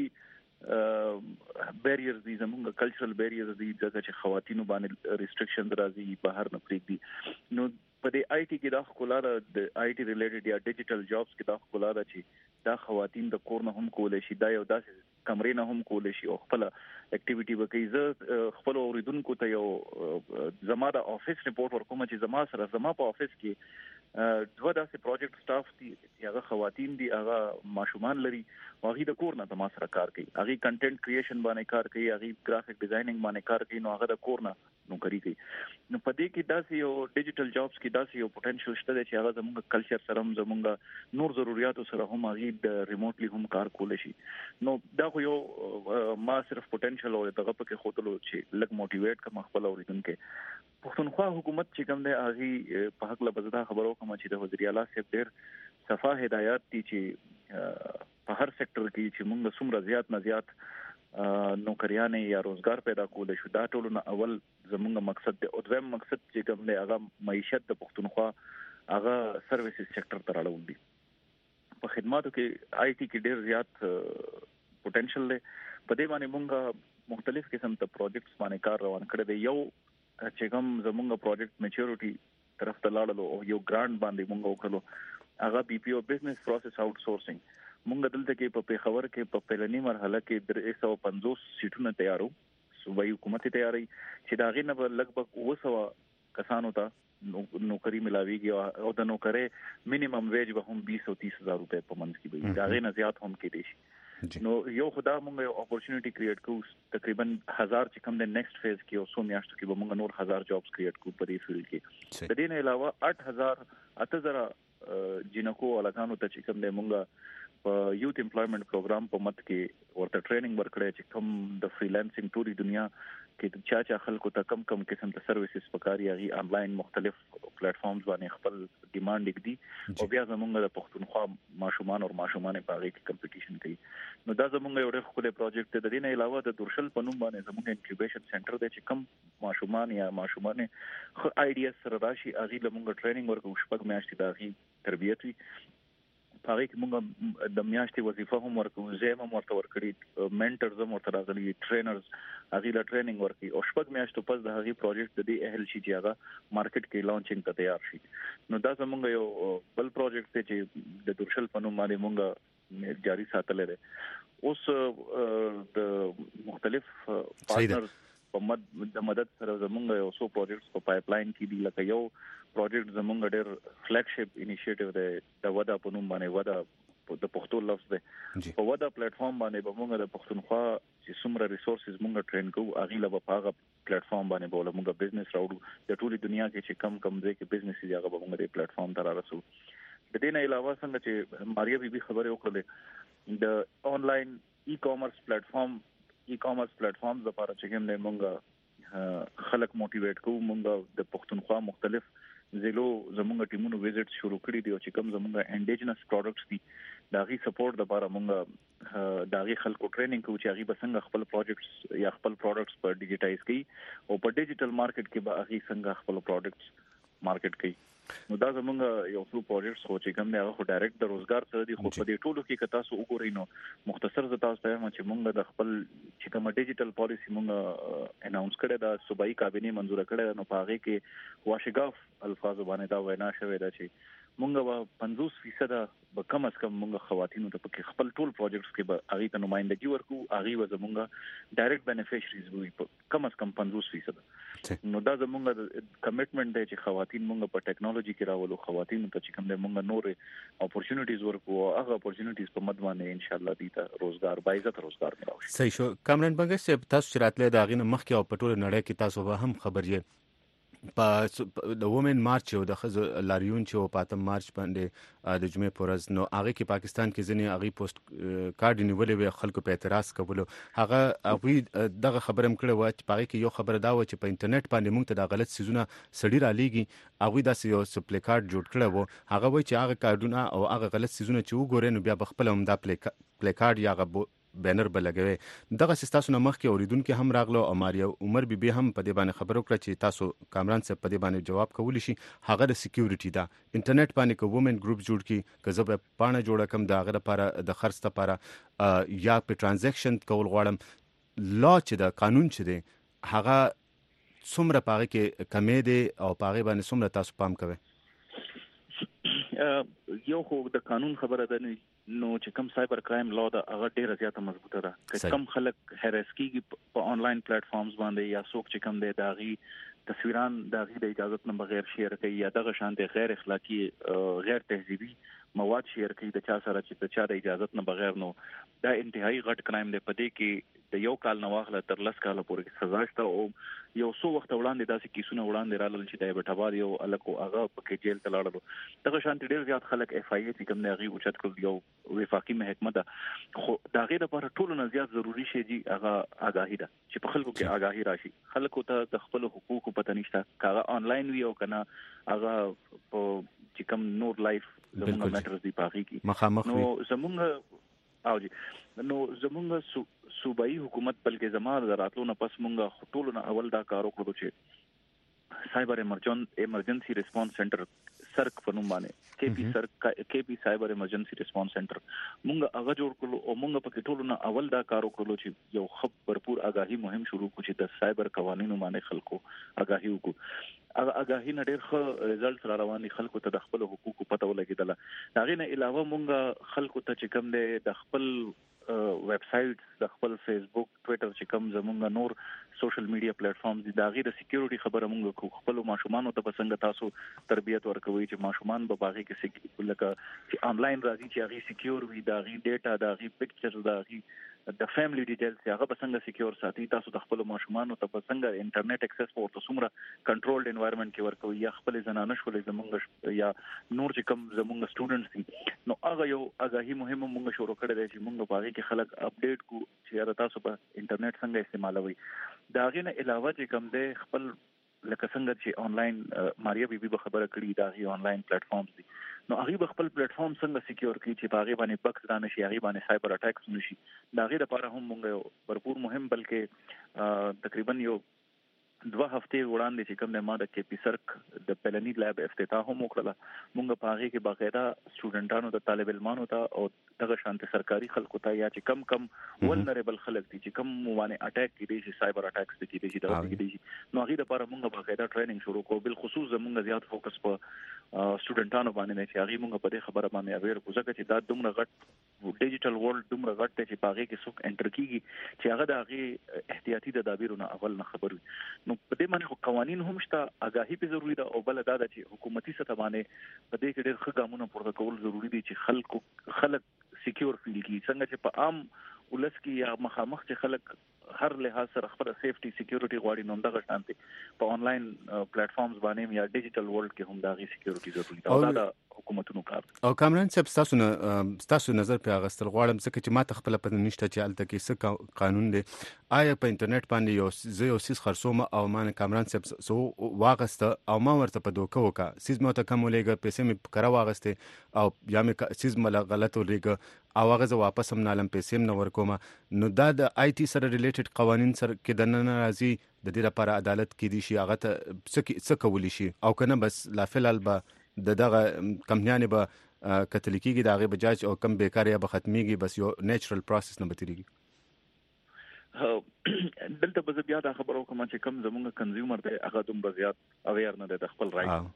بیریرز دي زمونږ کلچرل بیریرز دي چې خواتینو باندې ریسټریکشنز راځي بهر نه پریږدي نو په دې آی ټي کې دا خلاله د آی ټي ریلیټډ یا ډیجیټل جابز کې دا خلاله چې دا خواتین د کور نه هم کولای شي دا یو داسې کمرې نه هم کولای شي او خپل اکټیویټي وکړي زه خپل اوریدونکو ته یو زما د افیس ریپورت ورکوم چې زما سره زما په افیس کې دوه داسې پروجیکټ سټاف دي هغه خواتین دي هغه ماشومان لري او هغه د کور نه د ما سره کار کوي هغه کنټینټ کریشن باندې کار کوي هغه ګرافیک ډیزاینینګ باندې کار کوي نو هغه د کور نه نو کوي نو په دې کې داسې یو ډیجیټل جابز کې داسې یو پوتنشل شته چې هغه زموږ کلچر سره هم زموږ نور ضرورتو سره هم هغه د ریموټلی هم کار کولای شي نو دا خو یو ما صرف پوتنشل او دغه په کې خوتلو چې لګ موټیویټ کوم خپل اوریدونکو پښتونخوا حکومت چې کوم دی هغه په حق له بزدا خبرو کوم چې د وزیر اعلی صاحب ډیر صفه هدایت دي چې په هر سېکټر کې چې موږ څومره زیات نه زیات نوکریانه یا روزګار پیدا کول شو دا ټول نه اول زموږ مقصد دی او دویم مقصد چې کوم دی هغه معیشت د پښتونخوا هغه سرویسز سېکټر ته راوړل دي په خدماتو کې آی ټي کې ډیر زیات پوتنشل دی په دې باندې موږ مختلف قسم ته پروجیکټس باندې کار روان کړی دی یو چې کوم زموږ پروجیکټ میچورټي طرف ته لاړلو او یو ګرانټ باندې موږ وکړو هغه بي پی او بزنس پروسس آوټ سورسینګ موږ دلته کې په پیښور کې په پهلنی مرحله کې درې سوه پنځوس سیټونه تیارو صوبایي حکومت تیاری چې دا غي نه لګبګ اوه سوه کسانو ته نوکری ملاويږي او د نوکرې مینیمم ویج به هم بیس او تیس هزار روپے په منځ کې وي دا غي نه زیات هم کې دي نو یو خدا موږ یو اپورچونټی کریټ کوو تقریبا هزار چې کوم د نیکسټ فیز کې او سو میاشتو کې به موږ نور هزار جابز کریټ کوو په دې فیلډ کې د دې نه علاوه آٹھ هزار اته زره جنکو الکانو ته چې کوم د موږ په یوت امپلویمنٹ پروګرام په مت کې ورته ټریننګ ورکړی چې کوم د فریلانسینګ ټولي دنیا کې چا چا خلکو ته کم کم قسم ته سرویسز پکاري هغه آنلاین مختلف پلیټ فارمز باندې خپل ډیماند کړي او بیا زمونږ د پښتونخوا ماشومان او ماشومان په هغه کې کمپټیشن کوي نو دا زمونږ یو ډېر خپل پروجیکټ دی د دې نه علاوه د دورشل په نوم باندې زمونږ انکیوبیشن سنټر دی چې کم ماشومان یا ماشومان خو آیډیاز سره راشي هغه لمونږ ټریننګ ورکو شپږ میاشتې د هغه تربیت وي هغه کې موږ د میاشتې وظیفه هم ورکو زم هم ورته ورکړي منټرز هم ورته راغلي ټرینرز هغه لا ټریننګ ورکړي او شپږ میاشتو پس د هغه پروجیکټ د دې اهل شي چې هغه مارکیټ کې لانچینګ ته تیار شي نو دا زموږ یو بل پروجیکټ دی چې د دورشل په نوم باندې موږ جاری ساتل دي اوس د مختلف پارتنرز په مد د مدد سره زموږ یو څو پروجیکټس په پایپ لاین کې دي لکه یو پروجیکټ زموږ ډېر فلیگشپ انیشیټیو دی د ودا په نوم باندې ودا د پښتو لفظ دی په ودا پلیټ فارم باندې به موږ د پښتونخوا چې څومره ریسورسز موږ ټرین کوو هغه له په هغه پلیټ فارم باندې به موږ بزنس راوړو د ټولي دنیا کې چې کم کم ځای کې بزنس یې هغه به موږ د پلیټ فارم ته راسو د دې نه علاوه څنګه چې ماریا بیبي خبره وکړه د آنلاین ای کامرس پلیټ فارم ای کامرس پلیټ فارمز لپاره چې کوم نه موږ خلک موټیویټ کوو موږ د پښتونخوا مختلف زیلو زموږ ټیمونو ویزټ شروع کړی دی او چې کوم زموږ انډیجنس پروډکټس دي دا غي سپورټ لپاره موږ دا غي خلکو ټریننګ کوو چې هغه بسنګ خپل پروجیکټس یا خپل پروډکټس په ډیجیټایز کړي او په ډیجیټل مارکیټ کې به هغه څنګه خپل پروډکټس مارکیټ کوي نو دا زموږ یو څو پروجیکټس خو چې کوم دی هغه ډایرکټ د روزګار سره دی خو په دې ټولو کې کتا سو وګورئ نو مختصر ز تاسو ته چې موږ د خپل چې کوم ډیجیټل پالیسی موږ اناونس کړی دا صوبایي کابینه منزور کړی نو په هغه کې واشګاف الفاظ باندې دا وینا شوې ده چې موږ به پنځوس فیصد به کم از کم موږ خواتینو ته په خپل ټول پروجیکټس کې به هغه ته نمائندګي ورکو هغه و زموږ ډایرکټ بینیفیشریز وي کم از کم پنځوس فیصد نو دا زموږ کمټمنټ دی چې خواتین موږ په ټیکنالوژي کې راولو خواتینو ته چې کوم د موږ نور اپورچونټیز ورکو هغه اپورچونټیز په مد باندې ان شاء الله دي ته روزګار باعزت روزګار ملوي صحیح شو کامران بنګ صاحب تاسو چې راتله دا غینه مخکې او په ټول نړۍ کې تاسو به هم خبر یې په د وومن مارچ او د خزو لاریون چې په اتم مارچ باندې د جمعې پورز نو هغه کې پاکستان کې ځنې هغه پوسټ کارت نیولې وي خلکو په اعتراض کولو هغه هغه دغه خبره هم کړې و چې پاره کې یو خبره دا و چې په انټرنیټ باندې موږ ته د غلط سيزونه سړی را لېږي هغه داسې یو سپلی کارت جوړ کړی و هغه وایي چې هغه کارډونه او هغه غلط سيزونه چې وګورئ نو بیا بخپل هم دا پلی کارت یا هغه بینر بلګوي دغه سیستاسو نه مخکې اوریدونکو هم راغلو او ماریا عمر بي بي هم په دې باندې خبرو کړه چې تاسو کامران صاحب په دې باندې جواب کولی شي هغه د سکیورټي دا انټرنیټ باندې کو وومن ګروپ جوړ کی کزه په پانه جوړه کم دا غره لپاره د خرڅ لپاره یا په ترانزیکشن کول غواړم لا چې دا قانون چې دی هغه څومره پاره کې کمې دی او پاره باندې څومره تاسو پام کوئ یو خو د قانون خبره ده نه نو چې کوم سایبر کرایم لا دا هغه ډیره زیاته مضبوطه ده چې کم خلک هریس کیږي په آنلاین پلیټ فارمز باندې یا څوک چې کوم دی داغي تصویران داغي د اجازه نه بغیر شیر کوي یا دغه شان د غیر اخلاقی غیر تهذیبي مواد شیر کوي د چا سره چې د چا د اجازه نه بغیر نو دا انتهایی غټ کرایم دی په دې کې د یو کال نه واخله تر لس کال پورې سزا شته او یو څو وخت وړاندې داسې کیسونه وړاندې رالل چې د بیٹاباد یو الکو هغه پکې جیل ته لاړل دغه شان ډیر زیات خلک اف آی ای کوم نه غي اوچت کول یو وفاقي محکمه ده خو دا غیر لپاره ټول نه زیات ضروری شي چې هغه آگاهی ده چې په خلکو کې آگاهی راشي خلکو ته د خپل حقوقو پته نشته کاغه آنلاین وی او کنه هغه په چې کوم نور لایف زموږ میټرز دی پاږي کی نو زموږ او جی نو زموږ صوبایي حکومت بلکې زموږ راتلو نه پس مونږه ټول نه اول دا کار وکړو چې سایبر ایمرجنسي ریسپانس سنټر سرک په نوم باندې کې پی سرک کې پی سایبر ایمرجنسي ریسپانس سنټر مونږ هغه جوړ کړو او مونږ په کې ټول نه اول دا کار وکړو چې یو خب برپور آگاهی مهم شروع کړو چې د سایبر قوانینو باندې خلکو آگاهی وکړو هغه آگاهی نه ډېر ښه ریزلټس را روان دي خلکو ته د خپل حقوقو پته ولګیدله دا غي نه علاوه مونږ خلکو ته چې کوم دی د خپل ویب سایټس د خپل فیسبوک ټوئیټر چې کوم زمونږ نور سوشل میډیا پلیټ فارمز دي دا غي د سکیورټي خبره مونږ خپل ماشومان ته څنګه تاسو تربیت ورکوي چې ماشومان به باغی کې لکه چې آنلاین راځي چې هغه سکیور وي دا غي ډیټا دا غي پکچر دا غي د فیملی ډیټیلز هغه به څنګه سکیور ساتي تاسو د خپل ماشومان ته څنګه انټرنیټ اکسس ورته څومره کنټرولډ انوایرنمنت کې ورکوي یا خپل زنانه شولې زمونږ یا نور چې کوم زمونږ سټوډنټس دي نو هغه یو آگاهی مهمه مونږ شروع کړی دی چې مونږ باغی کې خلک اپډیټ کو چې تاسو په انټرنیټ څنګه استعمالوي دا غي نه علاوه چې کوم دی خپل لکه څنګه چې آنلاین ماریا بي بي به خبره کړې دا غي آنلاین پلیټ فارمز دي نو هغه خپل پلیټ فارم څنګه سکیور کړي چې باغی باندې بکس دانه شي هغه باندې سایبر اٹیکس نشي دا غي لپاره هم مونږ برپور مهم بلکې تقریبا یو دوه هفته وړاندې چې کوم د ماده کې پی سرک د پلنی لیب افتتاح هم وکړه مونږ په هغه کې باقاعده سټوډنټانو ته طالب علمانو ته او دغه شانت سرکاري خلکو ته یا چې کم کم ولنریبل خلک دي چې کم باندې اٹیک کیږي چې سایبر اٹیکس کیږي چې دا کیږي نو هغه لپاره مونږ باقاعده ټریننګ شروع کوو بل خصوص زمونږ زیات فوکس په سټوډنټانو باندې چې هغه مونږ په دې خبره باندې اویر کوزه چې دا دومره غټ ډیجیټل ورلد دومره غټ دی چې باغې کې څوک انټر کیږي چې هغه د هغه احتیاطي تدابیرونه اول نه خبر وي نو په دې باندې قوانين هم شته آگاهی په ضروری ده او بل دا ده چې حکومتي سطح باندې په دې کې ډېر ښه ګامونه پورته کول ضروری دي چې خلکو خلک سکیور فیل کی څنګه چې په عام ولس کې یا مخامخ چې خلک هر لحاظ سره خپل سیفټي سکیورټي غواړي نو دغه شانتي په آنلاین پلیټ فارمز باندې یا ډیجیټل ورلد کې هم دغه سکیورټي ضروري ده دا د حکومتونو کار او کامران صاحب تاسو نه تاسو نظر په اغستل غواړم ځکه چې ما ته خپل پته نشته چې الته کې څه قانون دی آیا په انټرنیټ باندې یو زه یو سیس خرڅوم او ما کامران صاحب سو واغسته او ما ورته په دوکه وکا سیس مو ته کوم لګه پیسې مې کرا واغسته او یا مې سیس مل غلط ولګه او هغه زه واپس هم نالم پیسې هم نه ورکوم نو دا د آی ټي سره ریلیټډ قوانین سره کې د نن راځي د دې لپاره عدالت کې دي شي هغه ته څه کولی شي او کنه بس لا فلال به د دغه کمپنیانه به کاتولیکي دغه بجاج او کم بیکاری به ختميږي بس یو نیچرل پروسس نه بتريږي دلته به بیا دا خبرو کوم چې کم زمونږ کنزیومر دی هغه دومره زیات اویر نه دی د خپل رائټ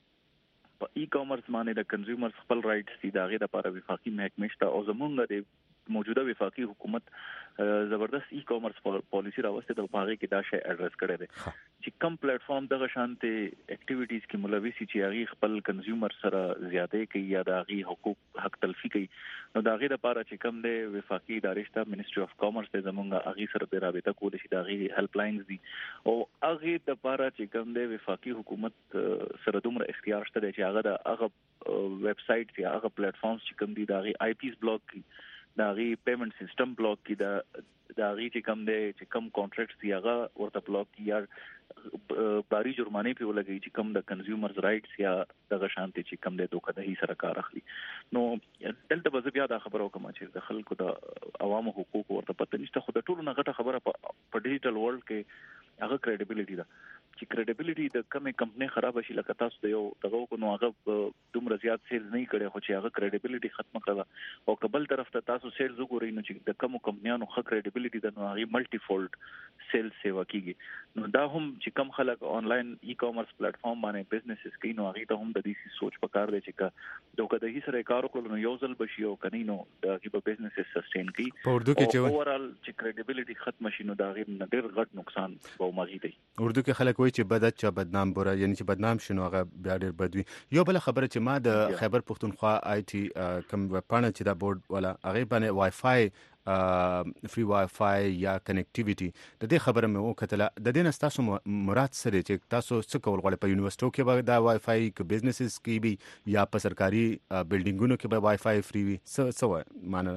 په ای کامرس باندې د کنزیومر خپل رائټس دي دغه لپاره وفاقي محکمه شته او زمونږ د موجوده وفاقي حکومت زبردست ای کامرس پالیسی راوسته د پاغي کې دا شی اډرس کړی دی چې کم پلیټ فارم دغه شانته اکټیویټیز کې ملوي سي چې هغه خپل کنزیومر سره زیاتې کوي یا د هغه حقوق حق تلفي کوي نو دا غي د پاره چې کم دی وفاقي ادارې شته منیسټری اف کامرس ته زمونږ هغه سره به رابطه کول شي دا غي هیلپ لاینز دي او هغه د پاره چې کم دی وفاقي حکومت سره دومره اختیار شته چې هغه د هغه ویب سټ یا هغه پلیټ فارمز چې کم دي دا غي آی پیز بلاک کی دا غي پیمنٹ سیستم بلاک کی دا دا غي چې کم دی چې کم کانټریکټس دی هغه ورته بلاک کی یا باری جرمانه په ولګي چې کم د کنزیومرز رائټس یا دغه شانتي چې کم د دوکدهي سره کار اخلي نو دلته به بیا دا خبرو کوم چې د خلکو د عوامو حقوق ورته پته نشته خو د ټولو نه غټه خبره په ډیجیټل ورلد کې هغه کریډیبিলিټي ده چې کریډیبিলিټي د کومه کمپنی خراب شي لکه تاسو د یو دغه کو نو هغه دومره زیات سیلز نه کړي خو چې هغه کریډیبিলিټي ختمه کړه او قبل طرف ته تاسو سیلز وګورئ نو چې د کوم کمپنیانو خ کریډیبিলিټي د نو هغه ملټي فولډ سیلز سیوا کیږي نو دا هم چې کم خلک آنلاین ای کامرس پلیټ فارم باندې بزنسز کوي نو هغه ته هم د دې سوچ پکار دی چې کا دوکدهي سره کار وکړو نو یو ځل بشي او کني نو د هغه بزنسز سسټین کوي په اردو کې چې اورال چې کریډیبিলিټي ختم شي نو دا غیر نه ډیر غټ نقصان به ماغي دی اردو کې خلک وایي چې بدت چا بدنام بوره یعنی چې بدنام شنو هغه بیا ډیر بدوي یو بل خبره چې ما د خیبر پختونخوا آی ټي کم پانه چې دا بورډ ولا هغه باندې وای فای فری وای فای یا کنیکټیویټي د دې خبره مې وکړه د دې نه تاسو مراد سره چې تاسو څه کول غواړئ په یونیورسيټو کې به دا وای فای ک بزنسز کې به یا په سرکاري بلډینګونو کې به وای فای فری وي څه څه معنی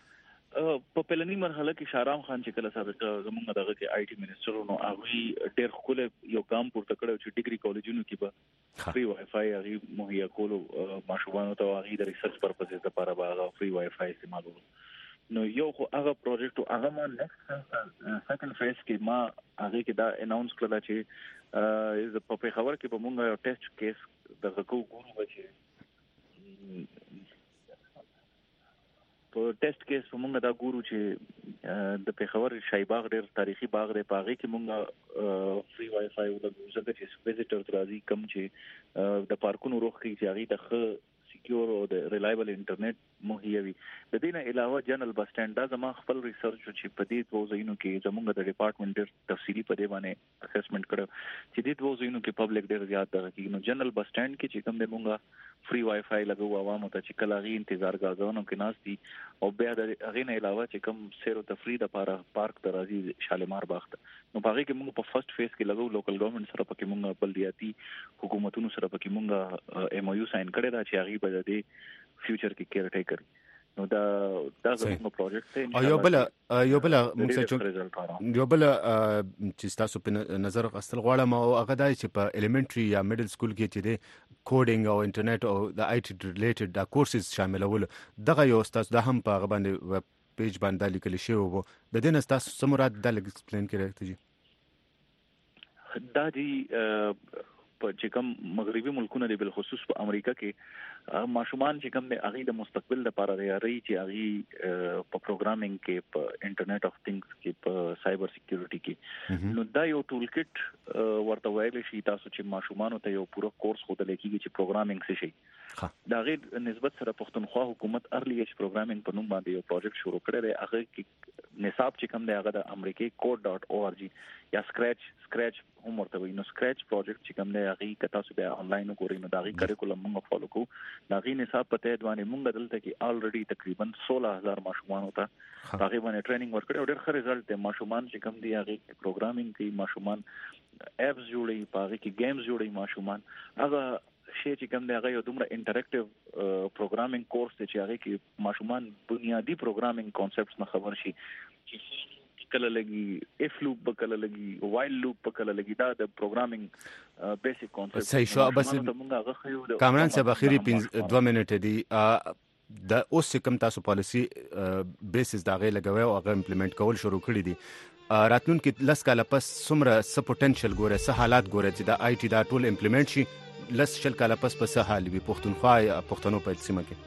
په پلنی مرحله کې شارام خان چې کله سابق زمونږ دغه کې آی ټي منسټر نو هغه ډېر خپل یو کام پورته کړو چې ډیګري کالجونو کې به فری وای فای هغه مهیا کولو ماشومان ته هغه د ریسرچ پرپسز لپاره به فری وای فای استعمالولو نو یو خو هغه پروجیکټ هغه ما نیکسټ سیکنډ فیز کې ما هغه کې دا اناونس کړل چې په په خبر کې به مونږ یو ټیسټ کیس دغه کو ګورو چې په ټیسټ کیس موږ دا ګورو چې د پیښور شایباغ ډېر تاریخي باغ دی پاغي کې موږ فری وای فای ولګو ځکه چې ویزیټر راځي کم چې د پارکونو روخ کې چې هغه د سکیور او د ریلایبل انټرنیټ مهیا وي د دې نه علاوه جنرال بس سټانډ دا زما خپل ریسرچ چې په دې دوه ځایونو کې زموږ د ډپارټمنټ ډېر تفصیلی په دې باندې اسسمنټ کړو چې دې دوه ځایونو کې پبلک ډېر زیات دغه کې نو جنرال بس سټانډ کې چې کوم د موږ فری وای فای لګو عوامو ته چې کله غي انتظار غاځونو کې ناس دي او بیا د هغه نه علاوه چې کوم سیر او تفریح لپاره پارک ته راځي شالمار باغ ته نو هغه کې موږ په فرست فیز کې لګو لوکل ګورنمنت سره پکې موږ بلدیاتي حکومتونو سره پکې موږ ایم او یو ساين کړی دا چې هغه به د فیوچر کې کیر ټیکر نو دا دا زموږ پروجیکټ دی یو بل یو بل موږ یو بل چې تاسو په نظر غستل غواړم او هغه دا چې په الیمنټري یا میډل سکول کې چې د کوډینګ او انټرنیټ او د آی ټي ریلیټډ دا کورسز شاملول دغه یو تاسو د هم په هغه باندې ویب پیج باندې لیکل شوی وو د دې نه تاسو سمورات د ایکسپلین کړئ دا دی په چې کوم مغربي ملکونه دی بل خصوص په امریکا کې ماشومان چې کوم د هغه د مستقبل لپاره لري چې هغه په پروګرامینګ کې په انټرنیټ اف ثینګز کې په سایبر سکیورټي کې نو دا یو ټول کټ ورته ویل شي تاسو چې ماشومان ته یو پوره کورس خو د لیکيږي چې پروګرامینګ څه شي دا غیر نسبت سره پښتونخوا حکومت ارلی ایج پروګرامینګ په نوم باندې یو پروجیکټ شروع کړی دی هغه کې نصاب چې کوم دی هغه د امریکای کوډ ډاٹ او ار جی یا سکریچ سکریچ هم ورته وي نو سکریچ پروجیکټ چې کوم دی هغه کتا سو بیا انلاین وګورئ نو دا غي کریکولم موږ فالو کوو دا غي نصاب په تحت باندې موږ دلته کې الریډي تقریبا سولہ هزار ماشومان ته هغه باندې ټریننګ ورکړو ډېر ښه رزلټ دی ماشومان چې کوم دی هغه پروګرامینګ کوي ماشومان اپس جوړي پاره کې گیمز جوړي ماشومان هغه شی چې کوم دی هغه یو دومره انټریکټیو پروګرامینګ کورس دی چې هغه کې ماشومان بنیادی پروګرامینګ کانسپټس نه خبر شي چې کله لګي اف لوپ کله لګي وایل لوپ کله لګي دا د پروګرامینګ بیسیک کانسپټ صحیح شو بس کامران صاحب اخیری دوه منټه دی د اوس کوم تاسو پالیسی بیسس دا غي لګوي او هغه امپلیمنٹ کول شروع کړی دي راتلون کې لس کاله پس سمره س پوتنشل ګوره س حالات ګوره چې د آی ټي دا ټول امپلیمنٹ شي لس شل کاله پس په څه حال وي پښتونخوا یا پښتنو په سیمه کې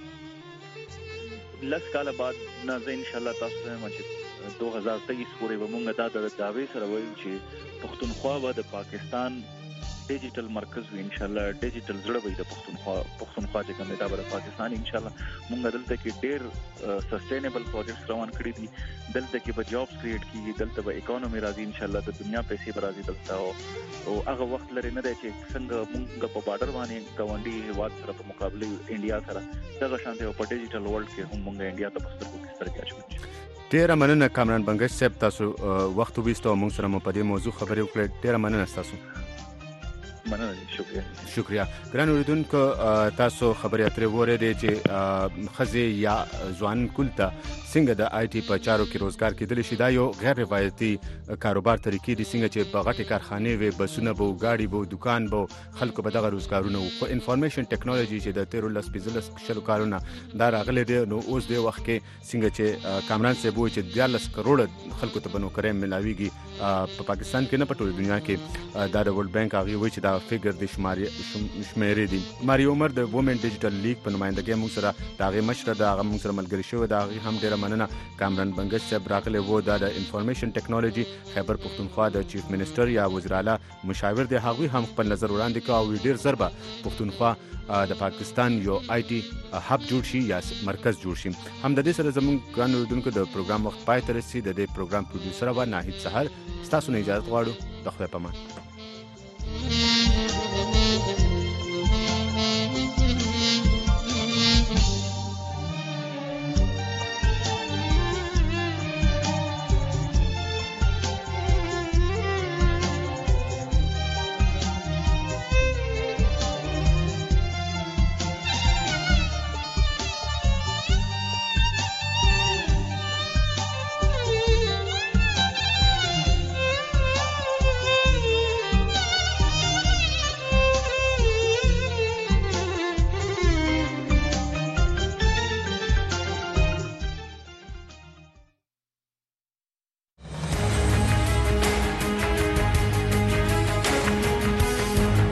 لس کاله بعد نه زه ان شاء الله تاسو ته چې دو هزار تیئیس پورې به موږ دا د دعوی سره وایو چې پښتونخوا به د پاکستان ډیجیټل مرکز وي ان شاء الله ډیجیټل زړه وي د پښتونخوا پښتونخوا چې کوم دا بر پاکستان ان شاء الله موږ دلته کې ډېر سستینبل پروجیکټس روان کړی دي دلته کې به جابس کریټ کیږي دلته به اکانومي راځي ان شاء الله د دنیا پیسې به راځي دلته او هغه وخت لري نه دی چې څنګه موږ په بارډر باندې ګاونډي هیواد سره په مقابله انډیا سره دغه شانته په ډیجیټل ورلد کې هم موږ انډیا ته پستر کو کستر کېږو ډیره مننه کامران بنگش صاحب تاسو وخت وبېستو موږ سره مو په دې موضوع خبرې وکړې ډیره مننه تاسو مننه شکریہ شکریہ ګران اوریدونکو تاسو خبرې اترې وره چې خزه یا ځوان کولته څنګه د آی ټي په چارو کې روزګار کېدل شي دا یو غیر روایتي کاروبار طریقې دي څنګه چې په غټي کارخانه وي بسونه بو گاډي بو دکان بو خلکو به دغه روزګارونه خو انفارمیشن ټیکنالوژي چې د تیر لس پنځلس شلو کارونه دا راغلي دي نو اوس د وخت کې څنګه چې کامران صاحب وایي چې دیارلس کروڑ خلکو ته بنو کریم ملاويږي په پاکستان کې نه په ټول دنیا کې دا د ورلد بانک هغه وایي چې دا فګر د شماري شمیرې دي ماري عمر د وومن ډیجیټل لیګ په نمائندګۍ موږ سره دا غي مشره دا غو موږ سره ملګری شو دا غي هم ډیره مننه کامران بنگش صاحب راغله وو دا د انفارمیشن ټیکنالوژي خیبر پختونخوا د چیف منسٹر یا وزیر اعلی مشاور دی هغه هم خپل نظر وړاندې کا او ډیر ضربه پختونخوا د پاکستان یو آی ټي هب جوړ شي یا مرکز جوړ شي هم د دې سره زموږ ګران اوریدونکو د پروګرام وخت پای ته رسیدي د دې پروګرام پروډوسر و ناهید سحر تاسو نه اجازه غواړو د خپل پمان